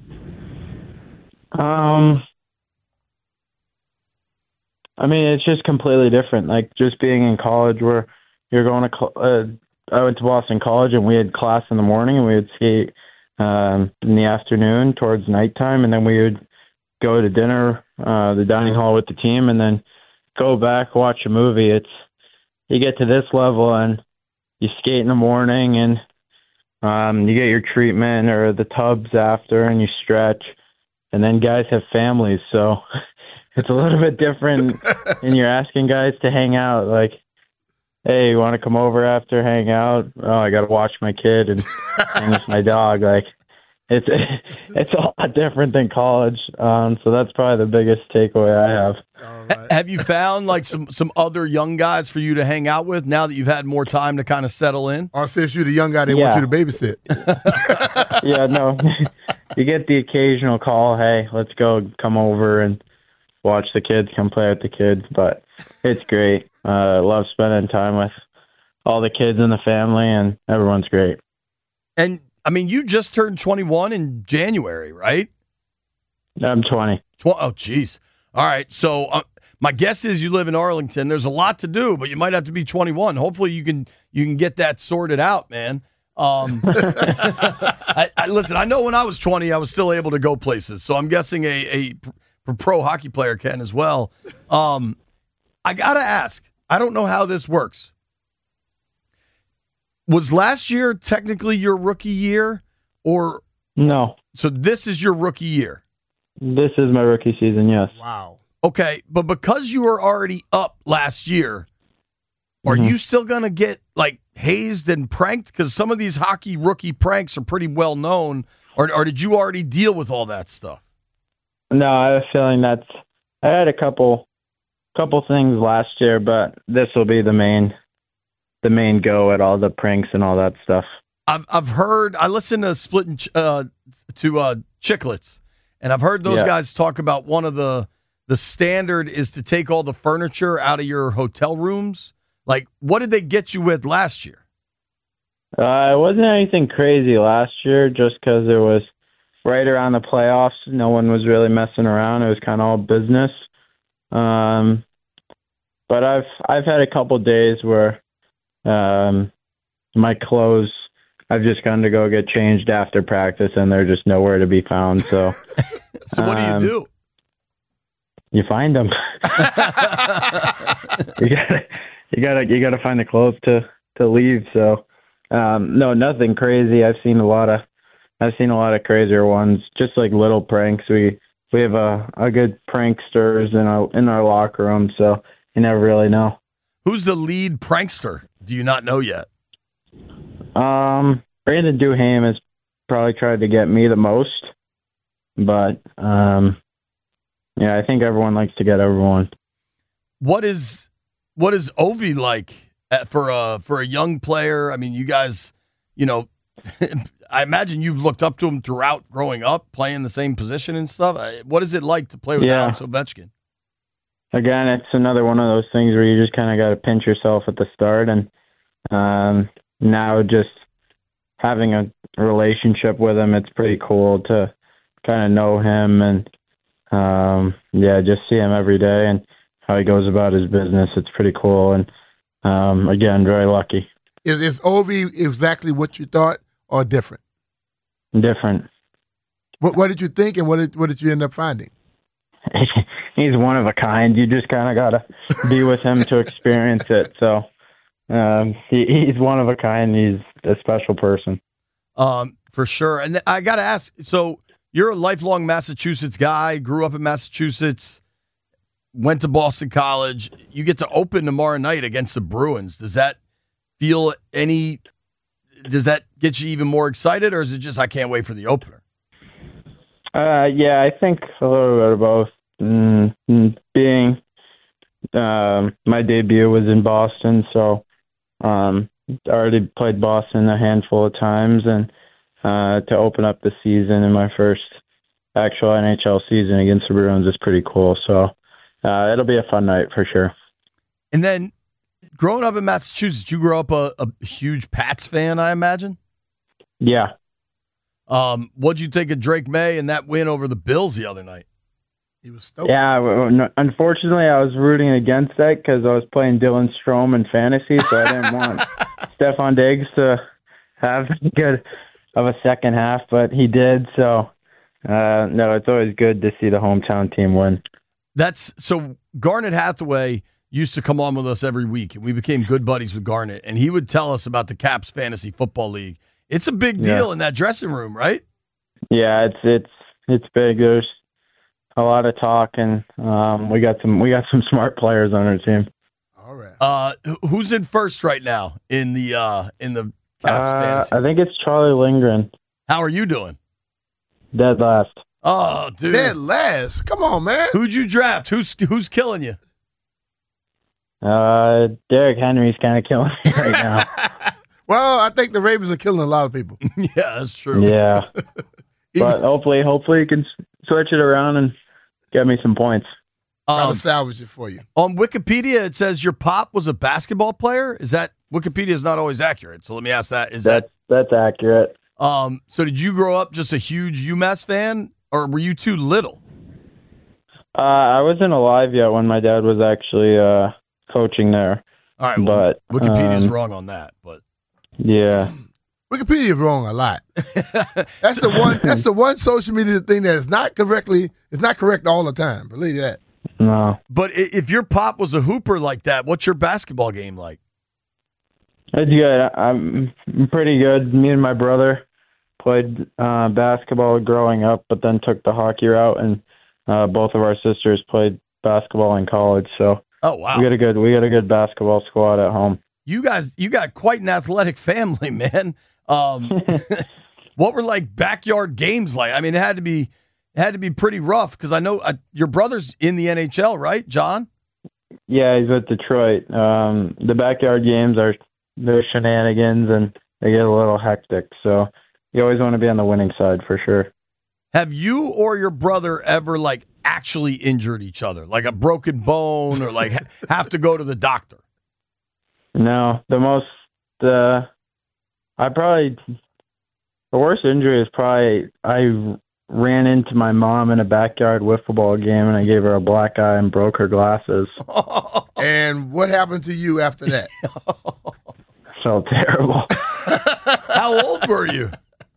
I mean, it's just completely different. Like, just being in college where you're going to I went to Boston College, and we had class in the morning, and we would skate in the afternoon towards nighttime, and then we would go to dinner, the dining hall with the team, and then go back, watch a movie. You get to this level and you skate in the morning and you get your treatment or the tubs after and you stretch, and then guys have families. So it's a little bit different and you're asking guys to hang out. Like, hey, you want to come over after, hang out? Oh, I got to watch my kid and hang with my dog. Like, it's a lot different than college. So that's probably the biggest takeaway I have. Right. Have you found like some other young guys for you to hang out with now that you've had more time to kind of settle in? Or since you're the young guy, they want you to babysit. Yeah, no. You get the occasional call, hey, let's go, come over and watch the kids, come play with the kids. But it's great. I love spending time with all the kids in the family, and everyone's great. And, I mean, you just turned 21 in January, right? I'm 20. Oh, geez. All right. So my guess is you live in Arlington. There's a lot to do, but you might have to be 21. Hopefully you can get that sorted out, man. Listen, I know when I was 20, I was still able to go places. So I'm guessing a pro hockey player, Ken, as well. I got to ask, I don't know how this works. Was last year technically your rookie year? Or no? So this is your rookie year? This is my rookie season, yes. Wow. Okay, but because you were already up last year, are you still going to get, like, hazed and pranked? Because some of these hockey rookie pranks are pretty well known. Or did you already deal with all that stuff? No, I have a feeling I had a couple things last year, but this will be the main go at all the pranks and all that stuff. I've heard, I listened to Chicklets, and I've heard those guys talk about one of the standard is to take all the furniture out of your hotel rooms. Like, what did they get you with last year? It wasn't anything crazy last year, just because it was right around the playoffs. No one was really messing around. It was kind of all business. But I've had a couple days where my clothes, I've just gone to go get changed after practice, and they're just nowhere to be found. So, so what do? You find them. You gotta find the clothes to leave. So, no, nothing crazy. I've seen a lot of crazier ones, just like little pranks. We have a good pranksters in our locker room, so you never really know. Who's the lead prankster? Do you not know yet? Brandon Duhaime has probably tried to get me the most, but yeah, I think everyone likes to get everyone. What is Ovi like for a young player? I mean, you guys, I imagine you've looked up to him throughout growing up, playing the same position and stuff. What is it like to play with Alex Ovechkin? Again, it's another one of those things where you just kind of got to pinch yourself at the start, and now just having a relationship with him, it's pretty cool to kind of know him and just see him every day and how he goes about his business. It's pretty cool, and again, very lucky. Is Ovi exactly what you thought, or different? Different. What did you think, and what did you end up finding? He's one of a kind. You just kind of got to be with him to experience it. So he's one of a kind. He's a special person. For sure. And I got to ask, so you're a lifelong Massachusetts guy, grew up in Massachusetts, went to Boston College. You get to open tomorrow night against the Bruins. Does that get you even more excited, or is it just I can't wait for the opener? Yeah, I think a little bit of both. Being my debut was in Boston, so I already played Boston a handful of times, and to open up the season in my first actual NHL season against the Bruins is pretty cool. So it'll be a fun night for sure. And then growing up in Massachusetts, you grew up a huge Pats fan, I imagine? Yeah. What'd you think of Drake May and that win over the Bills the other night? He was stoked. Yeah, unfortunately, I was rooting against that because I was playing Dylan Strome in fantasy, so I didn't want Stefan Diggs to have good of a second half, but he did. So, no, it's always good to see the hometown team win. So Garnet Hathaway used to come on with us every week, and we became good buddies with Garnet, and he would tell us about the Caps Fantasy Football League. It's a big deal in that dressing room, right? Yeah, it's big. There's a lot of talk, and we got some smart players on our team. All right. Who's in first right now in the Caps Fantasy? I think it's Charlie Lindgren. How are you doing? Dead last. Oh, dude. Dead last. Come on, man. Who'd you draft? Who's killing you? Derrick Henry's kind of killing me right now. Well, I think the Ravens are killing a lot of people. Yeah, that's true. Yeah. But hopefully you can switch it around and get me some points. I'll salvage it for you. On Wikipedia, it says your pop was a basketball player. Is that Wikipedia is not always accurate? So let me ask that. That's accurate? So did you grow up just a huge UMass fan, or were you too little? I wasn't alive yet when my dad was actually coaching there. All right, well, Wikipedia's wrong on that, but yeah. Wikipedia is wrong a lot. That's the one social media thing that is not correct all the time. Believe that. No. But if your pop was a hooper like that, what's your basketball game like? It's good. I'm pretty good. Me and my brother played basketball growing up, but then took the hockey route, and both of our sisters played basketball in college. So oh wow, we got a good basketball squad at home. You got quite an athletic family, man. What were like backyard games like? I mean, it had to be pretty rough because I know your brother's in the NHL, right, John? Yeah, he's with Detroit. The backyard games they're shenanigans and they get a little hectic. So you always want to be on the winning side for sure. Have you or your brother ever like actually injured each other, like a broken bone or like have to go to the doctor? No, the worst injury is probably I ran into my mom in a backyard wiffle ball game and I gave her a black eye and broke her glasses. And what happened to you after that? I felt terrible. How old were you?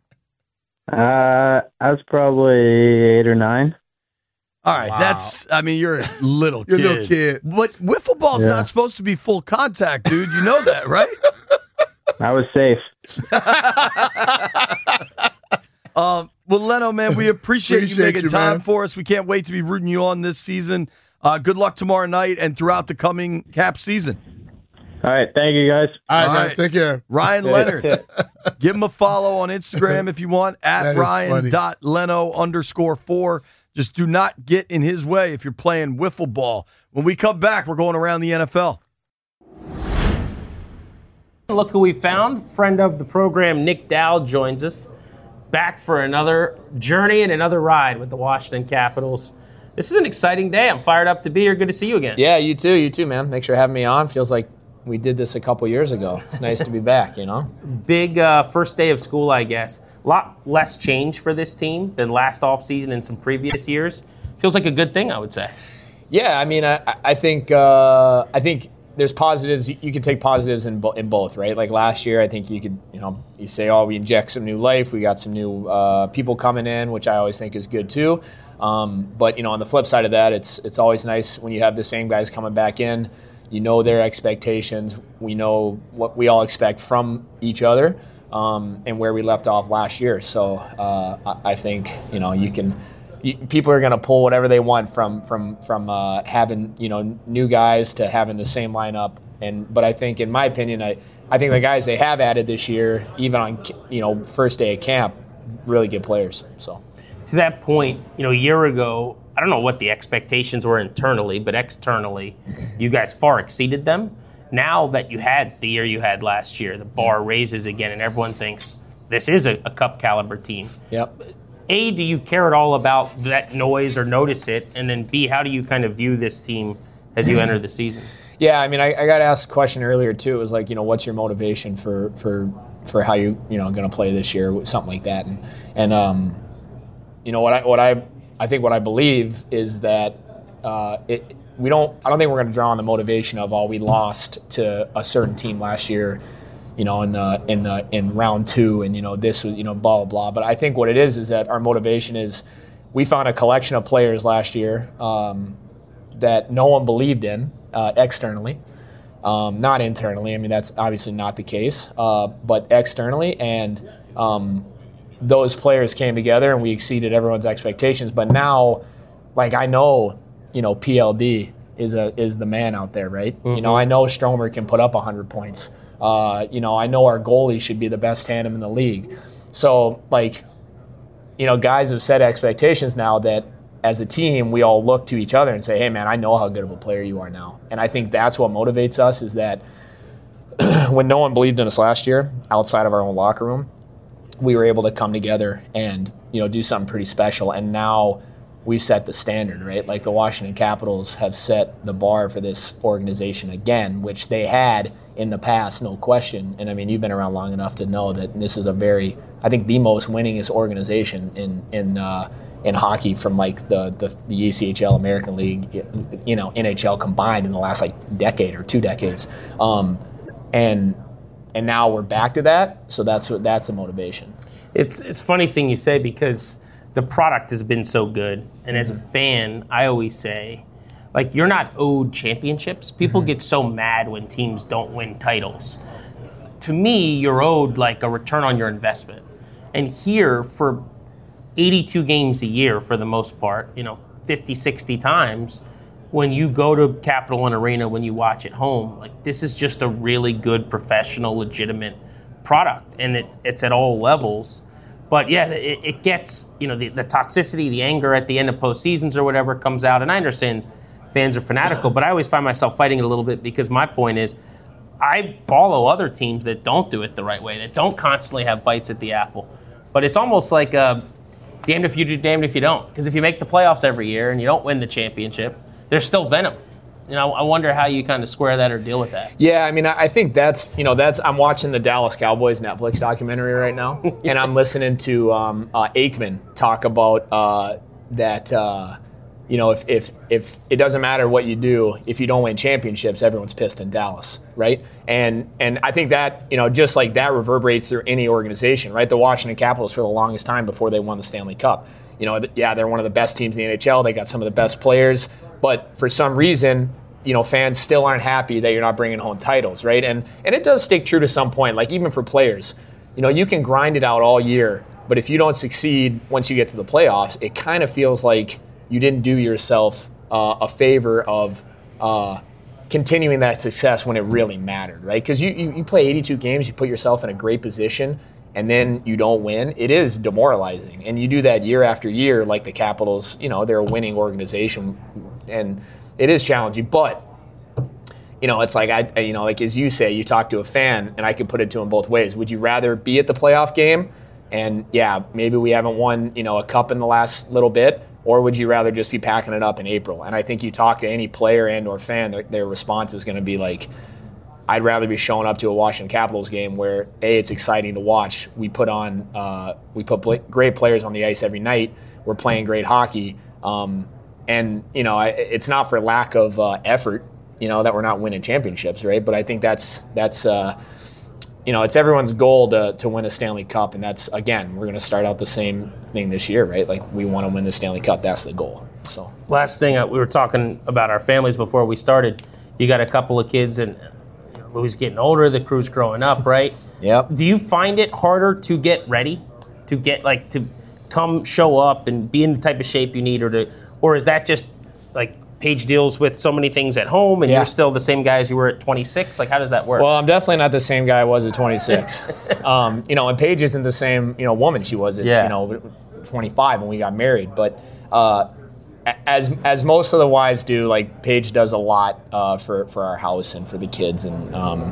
I was probably 8 or 9. All right, you're a little kid. You're a little kid. But wiffle ball's not supposed to be full contact, dude. You know that, right? I was safe. Well, Leno, man, we appreciate you making time for us. We can't wait to be rooting you on this season. Good luck tomorrow night and throughout the coming Cap season. All right, thank you, guys. All right, man, take care. Ryan Leonard. Give him a follow on Instagram if you want, at Ryan.Leno_4. Just do not get in his way if you're playing wiffle ball. When we come back, we're going around the NFL. Look who we found. Friend of the program, Nick Dowd, joins us. Back for another journey and another ride with the Washington Capitals. This is an exciting day. I'm fired up to be here. Good to see you again. Yeah, you too. You too, man. Thanks for having me on. Feels like we did this a couple years ago. It's nice to be back, you know? Big first day of school, I guess. A lot less change for this team than last offseason and some previous years. Feels like a good thing, I would say. Yeah, I mean, I think there's positives. You can take positives in both, right? Like last year, I think you could, you say, oh, we inject some new life. We got some new people coming in, which I always think is good too. But, on the flip side of that, it's always nice when you have the same guys coming back in. You know their expectations. We know what we all expect from each other and where we left off last year. So I think, people are going to pull whatever they want from having, new guys to having the same lineup. But I think, in my opinion, I think the guys they have added this year, even on, first day of camp, really good players. So to that point, a year ago, I don't know what the expectations were internally, but externally, you guys far exceeded them. Now that you had the year you had last year, the bar raises again, and everyone thinks this is a cup caliber team. Yep. A, do you care at all about that noise or notice it? And then B, how do you kind of view this team as you enter the season? Yeah, I mean, I got asked a question earlier too. It was like, what's your motivation for how you going to play this year, something like that. And I think what I believe is that I don't think we're going to draw on the motivation of we lost to a certain team last year, in round 2, and this was blah blah blah. But I think what it is that our motivation is we found a collection of players last year that no one believed in externally, not internally. I mean, that's obviously not the case, but externally, and those players came together and we exceeded everyone's expectations. But now, I know, PLD is the man out there, right? Mm-hmm. I know Stromer can put up 100 points. I know our goalie should be the best tandem in the league. So, guys have set expectations now that as a team, we all look to each other and say, hey, man, I know how good of a player you are now. And I think that's what motivates us, is that when no one believed in us last year, outside of our own locker room, we were able to come together and, do something pretty special. And now we've set the standard, right? Like the Washington Capitals have set the bar for this organization again, which they had in the past, no question. And I mean, you've been around long enough to know that this is I think the most winningest organization in hockey from the ECHL, American League, NHL combined in the last decade or 2 decades. And and now we're back to that. So that's the motivation. It's a funny thing you say because the product has been so good, and as a fan, I always say, like, you're not owed championships. People get so mad when teams don't win titles. To me, you're owed like a return on your investment. And here, for 82 games a year for the most part, 50, 60 times, when you go to Capital One Arena, when you watch at home, like, this is just a really good, professional, legitimate product. And it's at all levels. But yeah, it gets, the toxicity, the anger at the end of postseasons or whatever comes out. And I understand fans are fanatical, but I always find myself fighting it a little bit because my point is I follow other teams that don't do it the right way, that don't constantly have bites at the apple. But it's almost like damned if you do, damned if you don't. Because if you make the playoffs every year and you don't win the championship, there's still venom. I wonder how you kind of square that or deal with that. Yeah, I mean, I think that's I'm watching the Dallas Cowboys Netflix documentary right now, and I'm listening to Aikman talk about that. If it doesn't matter what you do, if you don't win championships, everyone's pissed in Dallas, right? And I think that, just like that reverberates through any organization, right? The Washington Capitals for the longest time before they won the Stanley Cup. They're one of the best teams in the NHL. They got some of the best players, but for some reason, fans still aren't happy that you're not bringing home titles, right? And it does stick true to some point, like even for players. You can grind it out all year, but if you don't succeed once you get to the playoffs, it kind of feels like you didn't do yourself a favor of continuing that success when it really mattered, right? Because you play 82 games, you put yourself in a great position, and then you don't win. It is demoralizing. And you do that year after year, like the Capitals, they're a winning organization, and it is challenging. But, it's like, like as you say, you talk to a fan, and I can put it to him both ways. Would you rather be at the playoff game and, maybe we haven't won, a cup in the last little bit, or would you rather just be packing it up in April? And I think you talk to any player and or fan, their response is going to be like, I'd rather be showing up to a Washington Capitals game where, A, it's exciting to watch. We put great players on the ice every night. We're playing great hockey. It's not for lack of effort, that we're not winning championships, right? But I think that's it's everyone's goal to win a Stanley Cup. And that's, again, we're going to start out the same thing this year, right? Like, we want to win the Stanley Cup. That's the goal. So, last thing, we were talking about our families before we started. You got a couple of kids, and Louis getting older, the crew's growing up, right? Yep. Do you find it harder to get ready, to come show up and be in the type of shape you need, or is that just like Paige deals with so many things at home and you're still the same guy as you were at 26? Like, how does that work? Well, I'm definitely not the same guy I was at 26. And Paige isn't the same, woman she was at, 25 when we got married. But as most of the wives do, like, Paige does a lot for our house and for the kids, and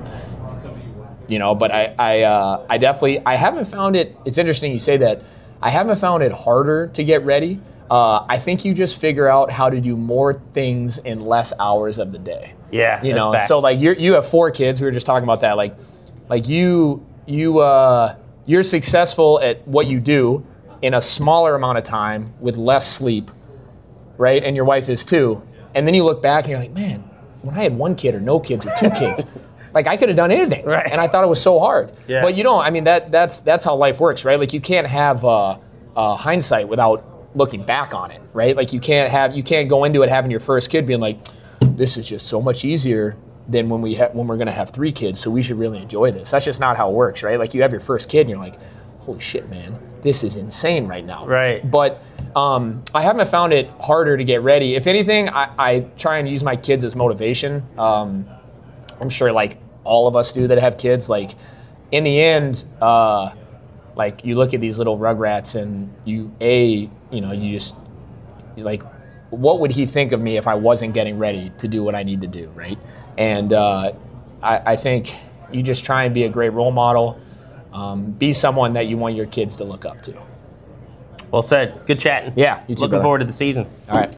but I definitely haven't found it. It's interesting you say that. I haven't found it harder to get ready. I think you just figure out how to do more things in less hours of the day. Yeah, so like you have 4 kids. We were just talking about that. Like you're successful at what you do in a smaller amount of time with less sleep, right? And your wife is too. And then you look back and you're like, man, when I had 1 kid or no kids or 2 kids, like, I could have done anything, right? And I thought it was so hard. Yeah. But that's how life works, right? Like, you can't have hindsight without looking back on it, right? Like, you can't go into it having your first kid being like, this is just so much easier than when we're going to have 3 kids, so we should really enjoy this. That's just not how it works, right? Like, you have your first kid and you're like, holy shit, man, this is insane right now. Right. But I haven't found it harder to get ready. If anything, I try and use my kids as motivation. I'm sure, like, all of us do that have kids. Like, in the end, like, you look at these little rugrats and you just, like, what would he think of me if I wasn't getting ready to do what I need to do, right? And I think you just try and be a great role model. Be someone that you want your kids to look up to. Well said. Good chatting. Yeah, you too, Looking brother. forward to the season. All right.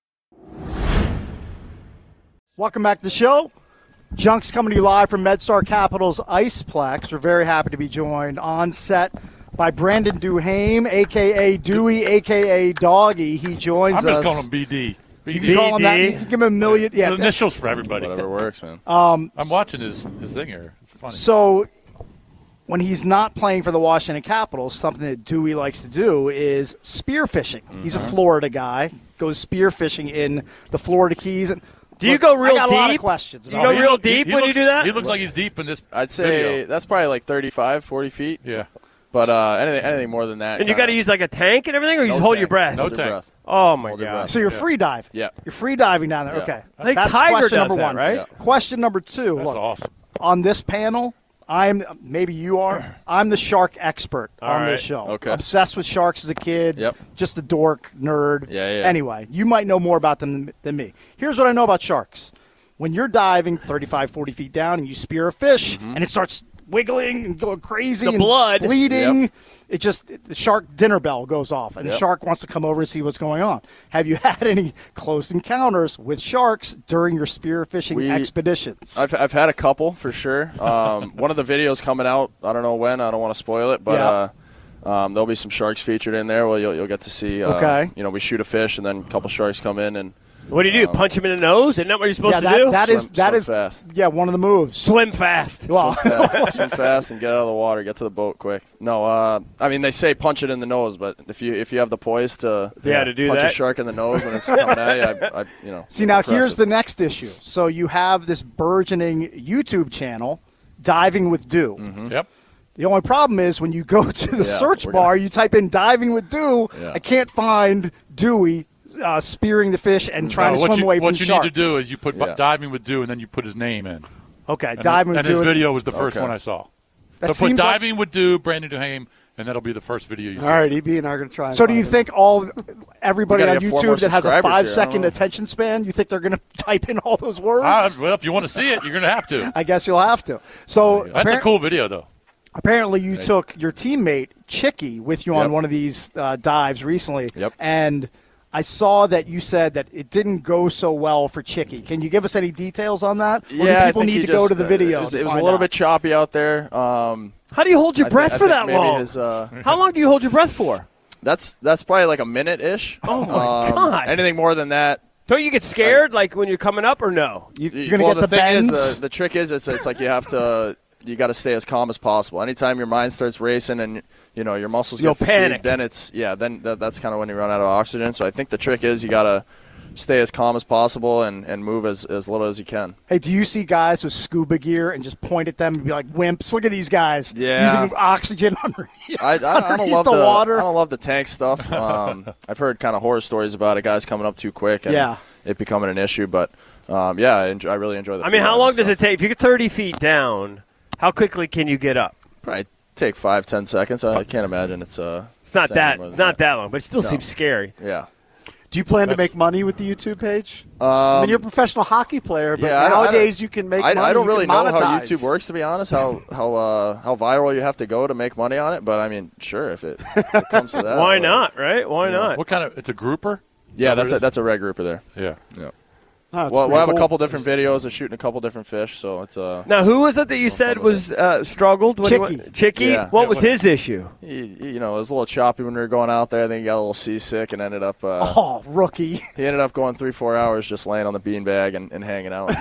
Welcome back to the show. Junk's coming to you live from MedStar Capital's Iceplex. We're very happy to be joined on set by Brandon Duhaime, a.k.a. Dewey, a.k.a. Doggy. He joins us. I'm just calling him BD. You can call him that. You can give him a million. Yeah, initials for everybody. Whatever works, man. I'm watching his thing here. It's funny. So when he's not playing for the Washington Capitals, something that Dewey likes to do is spear fishing. He's a Florida guy, goes spear fishing in the Florida Keys. And do you go real I got deep? A lot of questions. You go real deep when you do that? He looks like he's deep in this. I'd say video. that's probably like 35, 40 feet. Yeah. But anything more than that. And you got to use like a tank and everything, or you just hold your breath? No tank. Oh, my God. So you're free dive. Yeah. You're free diving down there. Yeah. Okay. I think That's Tiger question does number that, one. right? Yeah. Question number two. That's look, awesome. On this panel, maybe you are. I'm the shark expert on this show. Okay. Obsessed with sharks as a kid. Yep. Just a dork, nerd. Yeah. Anyway, you might know more about them than me. Here's what I know about sharks. When you're diving 35, 40 feet down and you spear a fish and it starts wiggling and going crazy The and blood. bleeding, the shark dinner bell goes off and the Yep. shark wants to come over and see what's going on. Have you had any close encounters with sharks during your spear fishing expeditions? I've had a couple for sure. One of the videos coming out, I don't know when, I don't want to spoil it, but there'll be some sharks featured in there. Well, you'll get to see. Okay. We shoot a fish and then a couple sharks come in and. What do you do? Punch him in the nose? Isn't that what you're supposed to do? That is fast. Yeah, one of the moves. Swim fast. Well, Swim fast and get out of the water. Get to the boat quick. No, I mean they say punch it in the nose, but if you have the poise to do punch that. a shark in the nose when it's coming at you, See, now here's the next issue. So you have this burgeoning YouTube channel, Diving with Dew. Mm-hmm. Yep. The only problem is when you go to the search bar, you type in Diving with Dew, I can't find Dewey spearing the fish and trying to swim away from sharks. What you sharks. need to do is you put diving with Dew, and then you put his name in. Okay, diving with and Dew. his video was the first one I saw. That So put seems like- diving with Dew, Brandon Duhaime, and that'll be the first video you see. All right, EB and I are going to try. So do you think everybody We on gotta get 4 more YouTube that has a subscribers here. I 5-second don't know. attention span, you think they're going to type in all those words? Well, if you want to see it, you're going to have to. I guess you'll have to. So That's a cool video, though. Apparently, you took your teammate Chicky with you on one of these dives recently, and I saw that you said that it didn't go so well for Chicky. Can you give us any details on that? Or do people need to go to the video? It was a little bit choppy out there. How do you hold your breath for that long? How long do you hold your breath for? That's probably like a minute-ish. Oh, my God. Anything more than that. Don't you get scared like when you're coming up or no? You're going to get the bends? Is, the trick is it's like you have to – you got to stay as calm as possible. Anytime your mind starts racing and your muscles get fatigued, panic. then that's kind of when you run out of oxygen. So I think the trick is you got to stay as calm as possible and move as little as you can. Hey, do you see guys with scuba gear and just point at them and be like, wimps, look at these guys using oxygen underneath, I don't love the water? I don't love the tank stuff. I've heard kind of horror stories about it, guys coming up too quick and it becoming an issue. But, I really enjoy the I mean, how long does it take? If you get 30 feet down, how quickly can you get up? Probably take 5-10 seconds. I can't imagine it's not that long, but it still seems scary. Yeah. Do you plan to make money with the YouTube page? I mean, you're a professional hockey player, but nowadays you can make money. I don't really know how monetize. YouTube works, to be honest, how viral you have to go to make money on it. But, I mean, sure, if it comes to that. Why not, right? Why not? What kind of – it's a grouper? Yeah, that's a red grouper there. Yeah. Oh, we'll have a couple different videos of shooting a couple different fish, so it's Now, who was it that you said was struggled? Chicky? Yeah. What was his issue? It was a little choppy when we were going out there. I think he got a little seasick and ended up rookie. He ended up going 3-4 hours just laying on the beanbag and hanging out.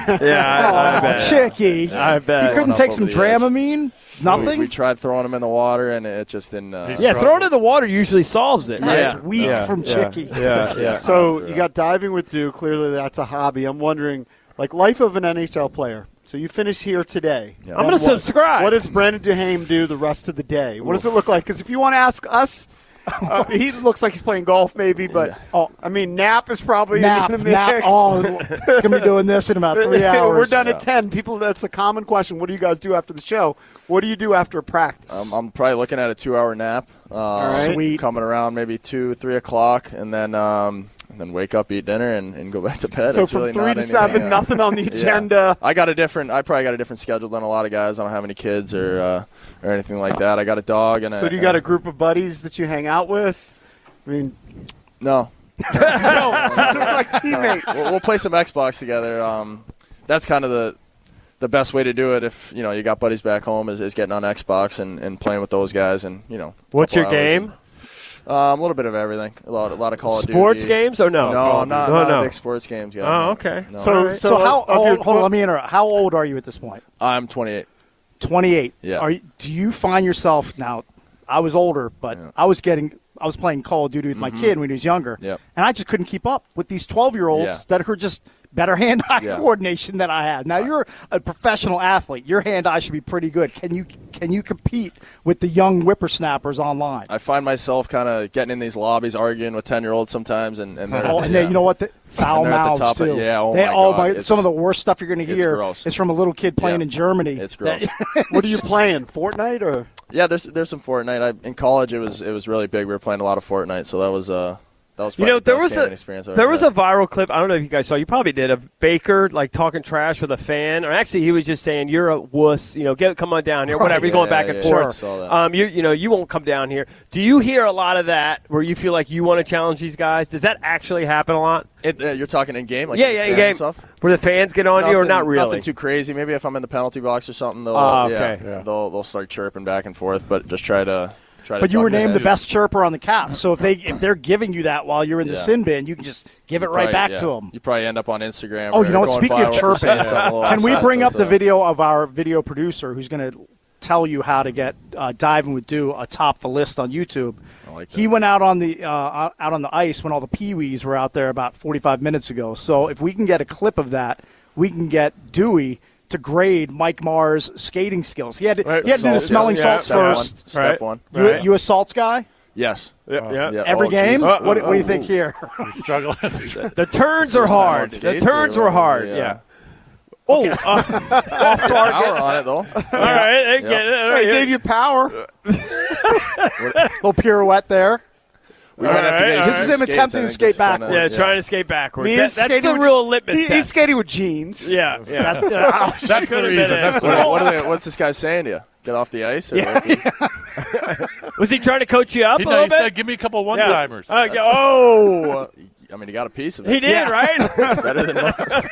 I bet. Chicky. I bet. You couldn't take some Dramamine? Nothing? We tried throwing him in the water, and it just didn't. Throwing it in the water usually solves it. That's weak from Chicky. Yeah. So you got diving with Dew. Clearly, that's a hobby. I'm wondering, like, life of an NHL player. So you finish here today. Yeah. I'm going to subscribe. What does Brandon Duhaime do the rest of the day? What does it look like? Because if you want to ask us, he looks like he's playing golf maybe, but, I mean, nap is probably in the mix. Going to be doing this in about 3 hours. We're done at 10. People, that's a common question. What do you guys do after the show? What do you do after a practice? I'm probably looking at a 2-hour nap. Sweet. Coming around maybe 2-3 o'clock, and then wake up, eat dinner, and go back to bed. So it's from really 3 not to 7, nothing on the agenda. I probably got a different schedule than a lot of guys. I don't have any kids or anything like that. I got a dog. So do you got a group of buddies that you hang out with? I mean, no. No, just like teammates. We'll play some Xbox together. That's kind of the best way to do it if you got buddies back home is getting on Xbox and playing with those guys and What's your game? A little bit of everything. A lot of Call of Duty. Sports games or no? No, not big sports games. Yeah, oh, okay. No. So how old? Hold on, let me interrupt. How old are you at this point? I'm 28. 28. Yeah. Do you find yourself now? I was older, but I was playing Call of Duty with my kid when he was younger, and I just couldn't keep up with these 12-year-olds that are just better hand-eye coordination than I had. Now you're a professional athlete; your hand-eye should be pretty good. Can you compete with the young whippersnappers online? I find myself kind of getting in these lobbies, arguing with 10-year-olds sometimes, and then you know what? Foul mouths too. Some of the worst stuff you're going to hear is from a little kid playing in Germany. It's gross. What are you playing? Fortnite or? Yeah, there's some Fortnite. In college, it was really big. We were playing a lot of Fortnite, so that was probably the best gaming experience I've there ever was had. a viral clip. I don't know if you guys saw. You probably did, of Baker talking trash with a fan, or actually he was just saying, "You're a wuss." Come on down here. Whatever. You're going back and forth. Saw that. You won't come down here. Do you hear a lot of that where you feel like you want to challenge these guys? Does that actually happen a lot? You're talking in game, in game stuff? Where the fans get on you, or not really? Nothing too crazy. Maybe if I'm in the penalty box or something, they'll start chirping back and forth, but just try to. But you were named the best chirper on the cap, so if they're giving you that while you're in the sin bin, you can just give it right back to them. You probably end up on Instagram. Oh, you know what? Speaking of chirping, can we bring up the video of our video producer who's going to tell you how to get Diving with Dew atop the list on YouTube? He went out on the ice when all the peewees were out there about 45 minutes ago. So if we can get a clip of that, we can get Dewey to grade Mike Marr's skating skills. He had to do the smelling salts first. Step one. You a salts guy? Yes. Every game? What do you think here? Struggling. The turns are hard. The turns were hard. Yeah. Oh, off target. Power on it, though. All right. Hey, gave you power. Little pirouette there. This is him attempting to skate backwards. Trying to skate backwards. That's the real litmus test. He's skating with jeans. Yeah. That's the reason. What's this guy saying to you? Get off the ice? Was he trying to coach you up a little bit? He said, give me a couple one-timers. I mean, he got a piece of it. He did, right? It's better than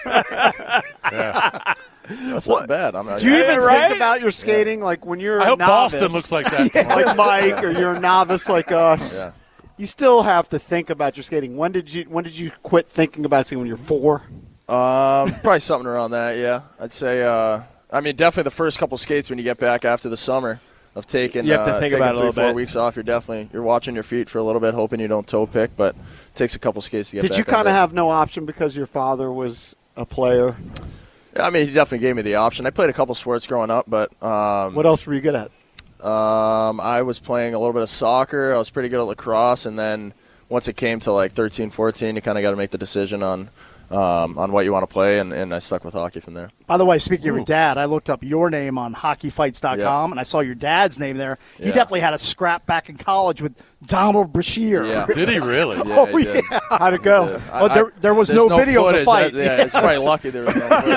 most. That's not bad. Do you even think about your skating like when you're a novice? Boston looks like that. Like Mike, or you're a novice like us. Yeah. You still have to think about your skating. When did you quit thinking about skating? When you're 4? Probably something around that. Yeah, I'd say. Definitely the first couple skates when you get back after the summer of taking. You have to think about it a little 3-4 weeks off. You're watching your feet for a little bit, hoping you don't toe pick, but it takes a couple skates to get back. Did you kind of have no option because your father was a player? I mean, he definitely gave me the option. I played a couple sports growing up, but what else were you good at? I was playing a little bit of soccer. I was pretty good at lacrosse, and then once it came to 13, 14, you kind of got to make the decision on what you want to play, and I stuck with hockey from there. By the way, speaking of your dad, I looked up your name on hockeyfights.com, and I saw your dad's name there. He definitely had a scrap back in college with Donald Brashear. Yeah. Did he really? He did. How'd it go? There was no video footage of the fight. It's probably lucky there was no footage.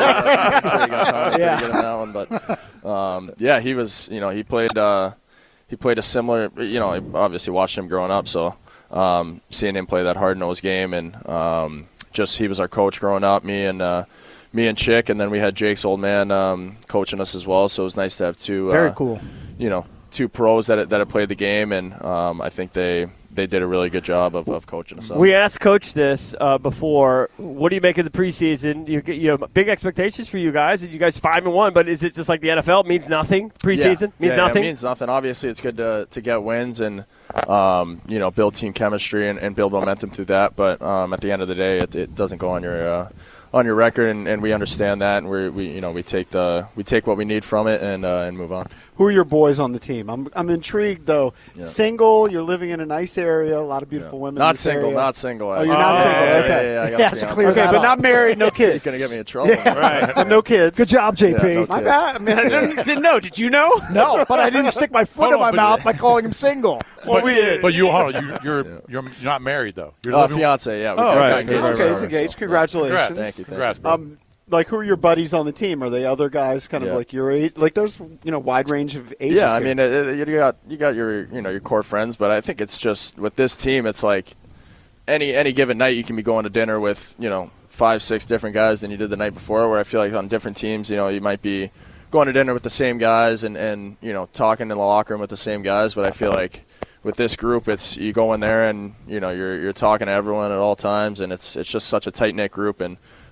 He was, he played a similar, I obviously watched him growing up, so seeing him play that hard-nosed game, and he was our coach growing up, me and Chick, and then we had Jake's old man coaching us as well, so it was nice to have two very cool, two pros that had played the game, and I think they did a really good job of coaching us up. We asked Coach this before. What do you make of the preseason? You have big expectations for you guys. You guys 5-1, but is it just like the NFL? It means nothing. Preseason means nothing. It means nothing. Obviously, it's good to get wins and build team chemistry and build momentum through that. But at the end of the day, it doesn't go on your record, and we understand that, and we take what we need from it and move on. Who are your boys on the team? I'm intrigued though. Yeah. Single, you're living in a nice area, a lot of beautiful women. Not single. Oh, you're not single. Okay. Yeah, but not married, no kids. You're gonna get me in trouble. Right. But no kids. Good job, JP. My bad. I mean, I didn't know. Did you know? No, but I didn't stick my foot in my mouth by calling him single. Well, we did. But you're not married though. You're fiance. Yeah. Okay, he's engaged. Congratulations. Thank you. Congrats. Who are your buddies on the team? Are they other guys kind of like your age? Like there's wide range of ages. Yeah, I mean you got your your core friends, but I think it's just with this team, it's like any given night you can be going to dinner with 5-6 different guys than you did the night before. Where I feel like on different teams, you might be going to dinner with the same guys and talking in the locker room with the same guys. But I feel like with this group, it's you go in there and you're talking to everyone at all times, and it's just such a tight knit group and.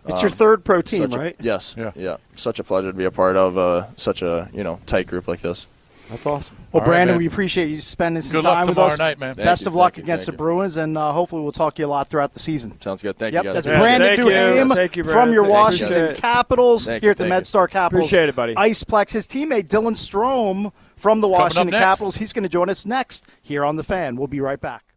It's your third pro team, right? Yes. Yeah. Such a pleasure to be a part of such a tight group like this. That's awesome. Well, Brandon, we appreciate you spending some Good time luck with tomorrow us. night, man. Best of luck against the Bruins, and hopefully we'll talk to you a lot throughout the season. Sounds good. Thank you, guys. That's Brandon Duhaime from your Washington Capitals here at the MedStar Capitals. Appreciate it, buddy. Iceplex. His teammate Dylan Strome from the Washington Capitals. He's going to join us next here on The Fan. We'll be right back.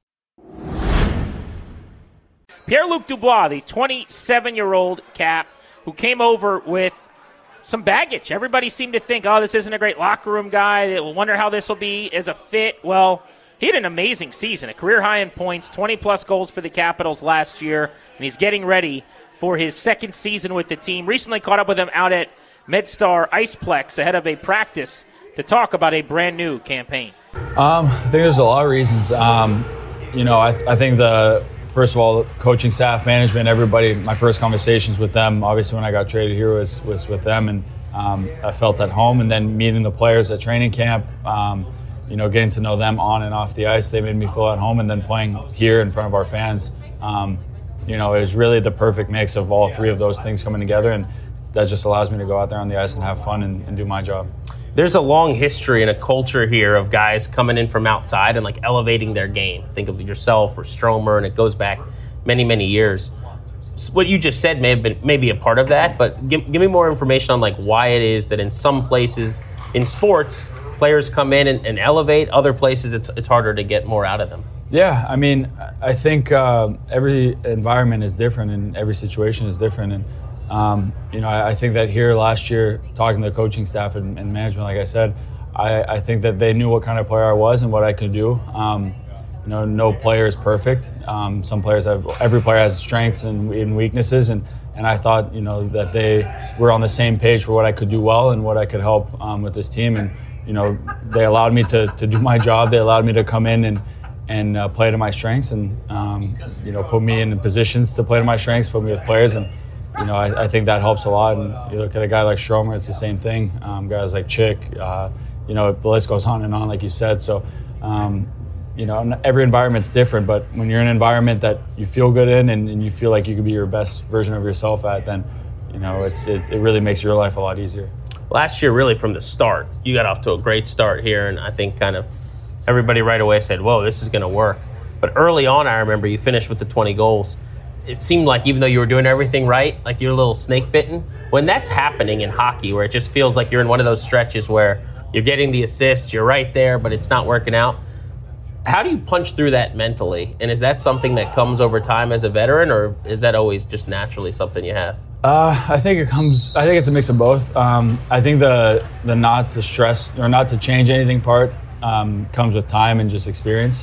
Pierre-Luc Dubois, the 27-year-old Cap, who came over with some baggage. Everybody seemed to think, this isn't a great locker room guy. We'll wonder how this will be as a fit. Well, he had an amazing season, a career high in points, 20-plus goals for the Capitals last year, and he's getting ready for his second season with the team. Recently caught up with him out at MedStar Iceplex ahead of a practice to talk about a brand-new campaign. I think there's a lot of reasons. I think first of all, coaching staff, management, everybody, my first conversations with them, obviously when I got traded here was with them, and I felt at home. And then meeting the players at training camp, getting to know them on and off the ice, they made me feel at home. And then playing here in front of our fans, it was really the perfect mix of all three of those things coming together. And that just allows me to go out there on the ice and have fun and do my job. There's a long history and a culture here of guys coming in from outside and elevating their game. Think of yourself or Stromer, and it goes back many, many years. What you just said may have been maybe a part of that, but give me more information on why it is that in some places in sports, players come in and elevate. Other places, it's harder to get more out of them. Yeah, I think every environment is different and every situation is different. And I think that here last year, talking to the coaching staff and management, like I said, I think that they knew what kind of player I was and what I could do. No player is perfect. Every player has strengths and weaknesses, and I thought, that they were on the same page for what I could do well and what I could help with this team. And, they allowed me to do my job. They allowed me to come in and play to my strengths and, put me in positions to play to my strengths, put me with players. And, I think that helps a lot. And you look at a guy like Stromer, it's the same thing. Guys like Chick, the list goes on and on, like you said. So, every environment's different, but when you're in an environment that you feel good in and you feel like you could be your best version of yourself at, then, it really makes your life a lot easier. Last year, really from the start, you got off to a great start here, and I think kind of everybody right away said, whoa, this is going to work. But early on, I remember you finished with the 20 goals. It seemed like even though you were doing everything right, like you're a little snake bitten. When that's happening in hockey, where it just feels like you're in one of those stretches where you're getting the assists, you're right there, but it's not working out. How do you punch through that mentally? And is that something that comes over time as a veteran, or is that always just naturally something you have? I think it's a mix of both. I think the not to stress or not to change anything part comes with time and just experience.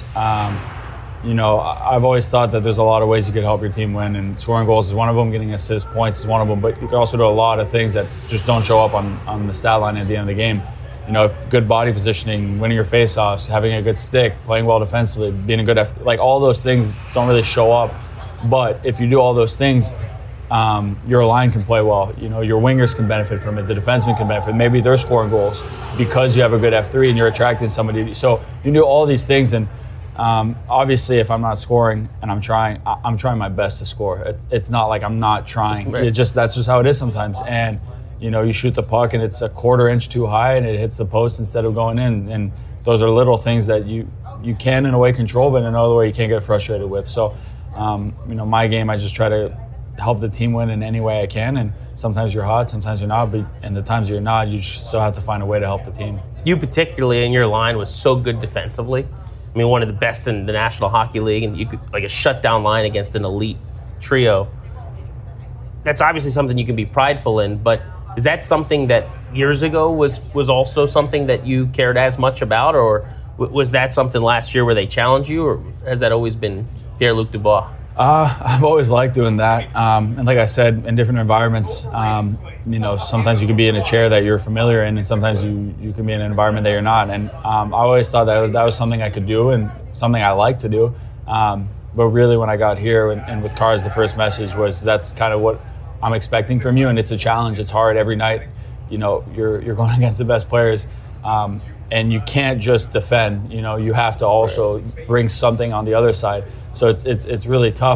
I've always thought that there's a lot of ways you could help your team win, and scoring goals is one of them, getting assists, points is one of them, but you can also do a lot of things that just don't show up on the stat line at the end of the game. Good body positioning, winning your face-offs, having a good stick, playing well defensively, being a good all those things don't really show up. But if you do all those things, your line can play well. Your wingers can benefit from it. The defenseman can benefit. Maybe they're scoring goals because you have a good F3 and you're attracting somebody. So you do all these things, and obviously, if I'm not scoring and I'm trying my best to score. It's not like I'm not trying. Right. That's just how it is sometimes. And you shoot the puck and it's a quarter inch too high and it hits the post instead of going in. And those are little things that you can in a way control, but in another way you can't get frustrated with. So, my game, I just try to help the team win in any way I can. And sometimes you're hot, sometimes you're not. But in the times you're not, you just still have to find a way to help the team. You particularly in your line was so good defensively. One of the best in the National Hockey League, and you could a shutdown line against an elite trio. That's obviously something you can be prideful in, but is that something that years ago was also something that you cared as much about, or was that something last year where they challenged you, or has that always been Pierre-Luc Dubois? I've always liked doing that. And like I said, in different environments, sometimes you can be in a chair that you're familiar in, and sometimes you can be in an environment that you're not. And I always thought that was something I could do and something I like to do. But really when I got here and with Cars, the first message was that's kind of what I'm expecting from you. And it's a challenge. It's hard every night. You're going against the best players. And you can't just defend. You have to also bring something on the other side. So it's really tough, but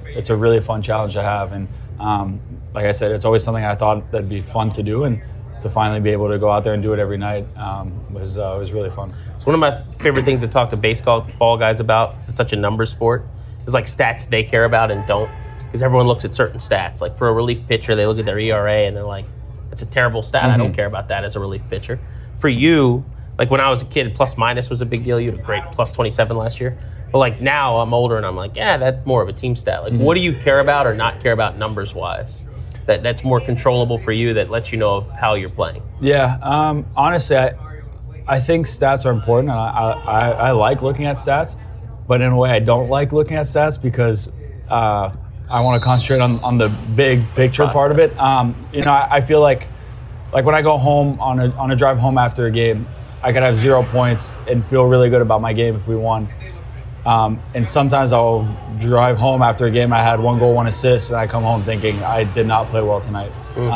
it's a really fun challenge to have. And like I said, it's always something I thought that'd be fun to do, and to finally be able to go out there and do it every night was really fun. It's one of my favorite things to talk to baseball guys about, because it's such a numbers sport. It's like stats they care about and don't, because everyone looks at certain stats. Like for a relief pitcher, they look at their ERA and they're like, it's a terrible stat. I don't care about that as a relief pitcher. For you, like when I was a kid, plus minus was a big deal. You had a great plus 27 last year. But like now I'm older and I'm like, yeah, that's more of a team stat. Like what do you care about or not care about numbers wise? That's more controllable for you, that lets you know how you're playing? Yeah, honestly, I think stats are important, and I like looking at stats, but in a way I don't like looking at stats because I want to concentrate on the big picture part of it. I feel like when I go home on a drive home after a game, I could have 0 points and feel really good about my game if we won. And sometimes I'll drive home after a game I had 1 goal, 1 assist, and I come home thinking I did not play well tonight.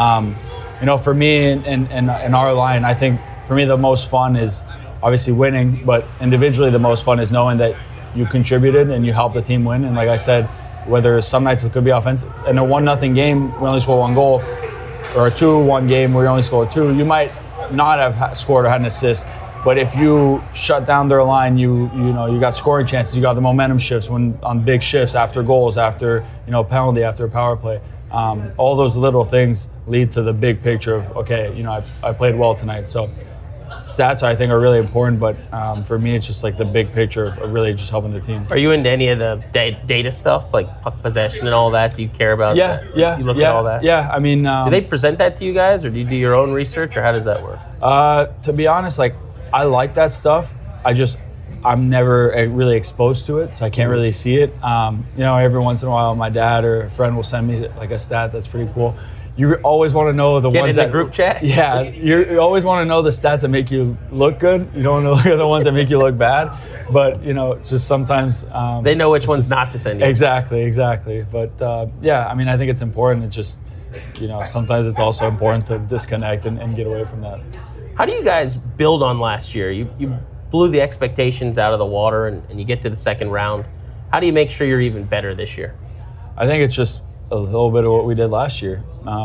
For me in our line, I think for me the most fun is obviously winning, but individually the most fun is knowing that you contributed and you helped the team win. And like I said, whether some nights it could be offensive. In a 1-0 game, we only score 1 goal, or a 2-1 game where you only score 2, you might not have scored or had an assist. But if you shut down their line, you got scoring chances, you got the momentum shifts on big shifts, after goals, after penalty, after a power play. All those little things lead to the big picture of, okay, I played well tonight. So stats I think are really important, but for me it's just like the big picture of really just helping the team. Are you into any of the data stuff, like puck possession and all that? Do you care about that? Yeah. You look at all that? Yeah, I mean... do they present that to you guys, or do you do your own research, or how does that work? To be honest, I like that stuff. I'm never really exposed to it, so I can't really see it. Every once in a while, my dad or a friend will send me like a stat that's pretty cool. You always want to know the ones in the group chat. Yeah, you always want to know the stats that make you look good. You don't want to look at the ones that make you look bad. But it's just sometimes they know which ones not to send you. Exactly. But I think it's important. It's just sometimes it's also important to disconnect and get away from that. How do you guys build on last year? You blew the expectations out of the water and you get to the second round. How do you make sure you're even better this year? I think it's just a little bit of what we did last year.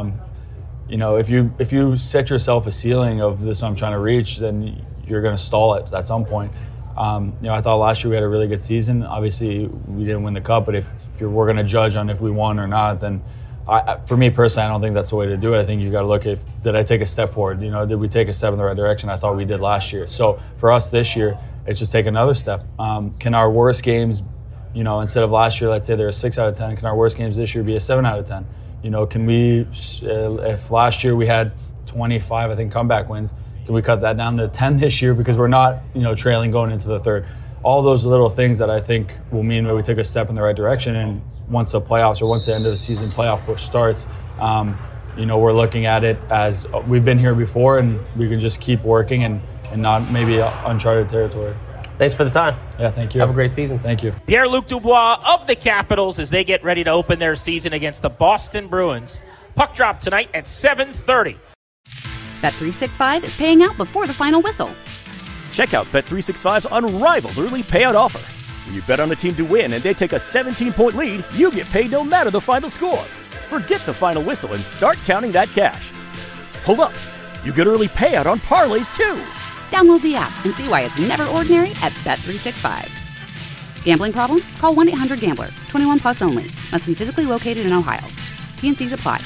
If you set yourself a ceiling of this I'm trying to reach, then you're going to stall it at some point. I thought last year we had a really good season. Obviously, we didn't win the cup, but if we're going to judge on if we won or not, then for me personally, I don't think that's the way to do it. I think you got to look at, did I take a step forward? Did we take a step in the right direction? I thought we did last year. So for us this year, it's just take another step. Can our worst games, instead of last year, let's say they're a 6 out of 10, can our worst games this year be a 7 out of 10? Can we, if last year we had 25, I think, comeback wins, can we cut that down to 10 this year because we're not, trailing going into the third? All those little things that I think will mean that we took a step in the right direction. And once the playoffs or once the end of the season playoff push starts, we're looking at it as we've been here before and we can just keep working and not maybe uncharted territory. Thanks for the time. Yeah, thank you. Have a great season. Thank you. Pierre-Luc Dubois of the Capitals as they get ready to open their season against the Boston Bruins. Puck drop tonight at 7:30. Bet365 is paying out before the final whistle. Check out Bet365's unrivaled early payout offer. When you bet on a team to win and they take a 17-point lead, you get paid no matter the final score. Forget the final whistle and start counting that cash. Hold up. You get early payout on parlays, too. Download the app and see why it's never ordinary at Bet365. Gambling problem? Call 1-800-GAMBLER. 21 plus only. Must be physically located in Ohio. T&Cs apply.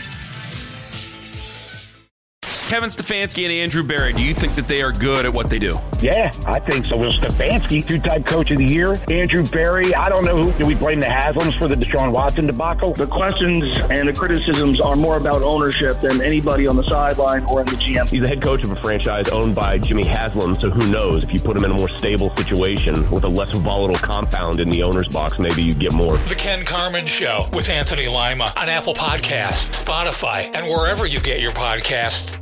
Kevin Stefanski and Andrew Berry, do you think that they are good at what they do? Yeah, I think so. Well, Stefanski, two-time coach of the year. Andrew Berry, I don't know who. Do we blame the Haslams for the Deshaun Watson debacle? The questions and the criticisms are more about ownership than anybody on the sideline or in the GM. He's the head coach of a franchise owned by Jimmy Haslam, so who knows? If you put him in a more stable situation with a less volatile compound in the owner's box, maybe you get more. The Ken Carman Show with Anthony Lima on Apple Podcasts, Spotify, and wherever you get your podcasts.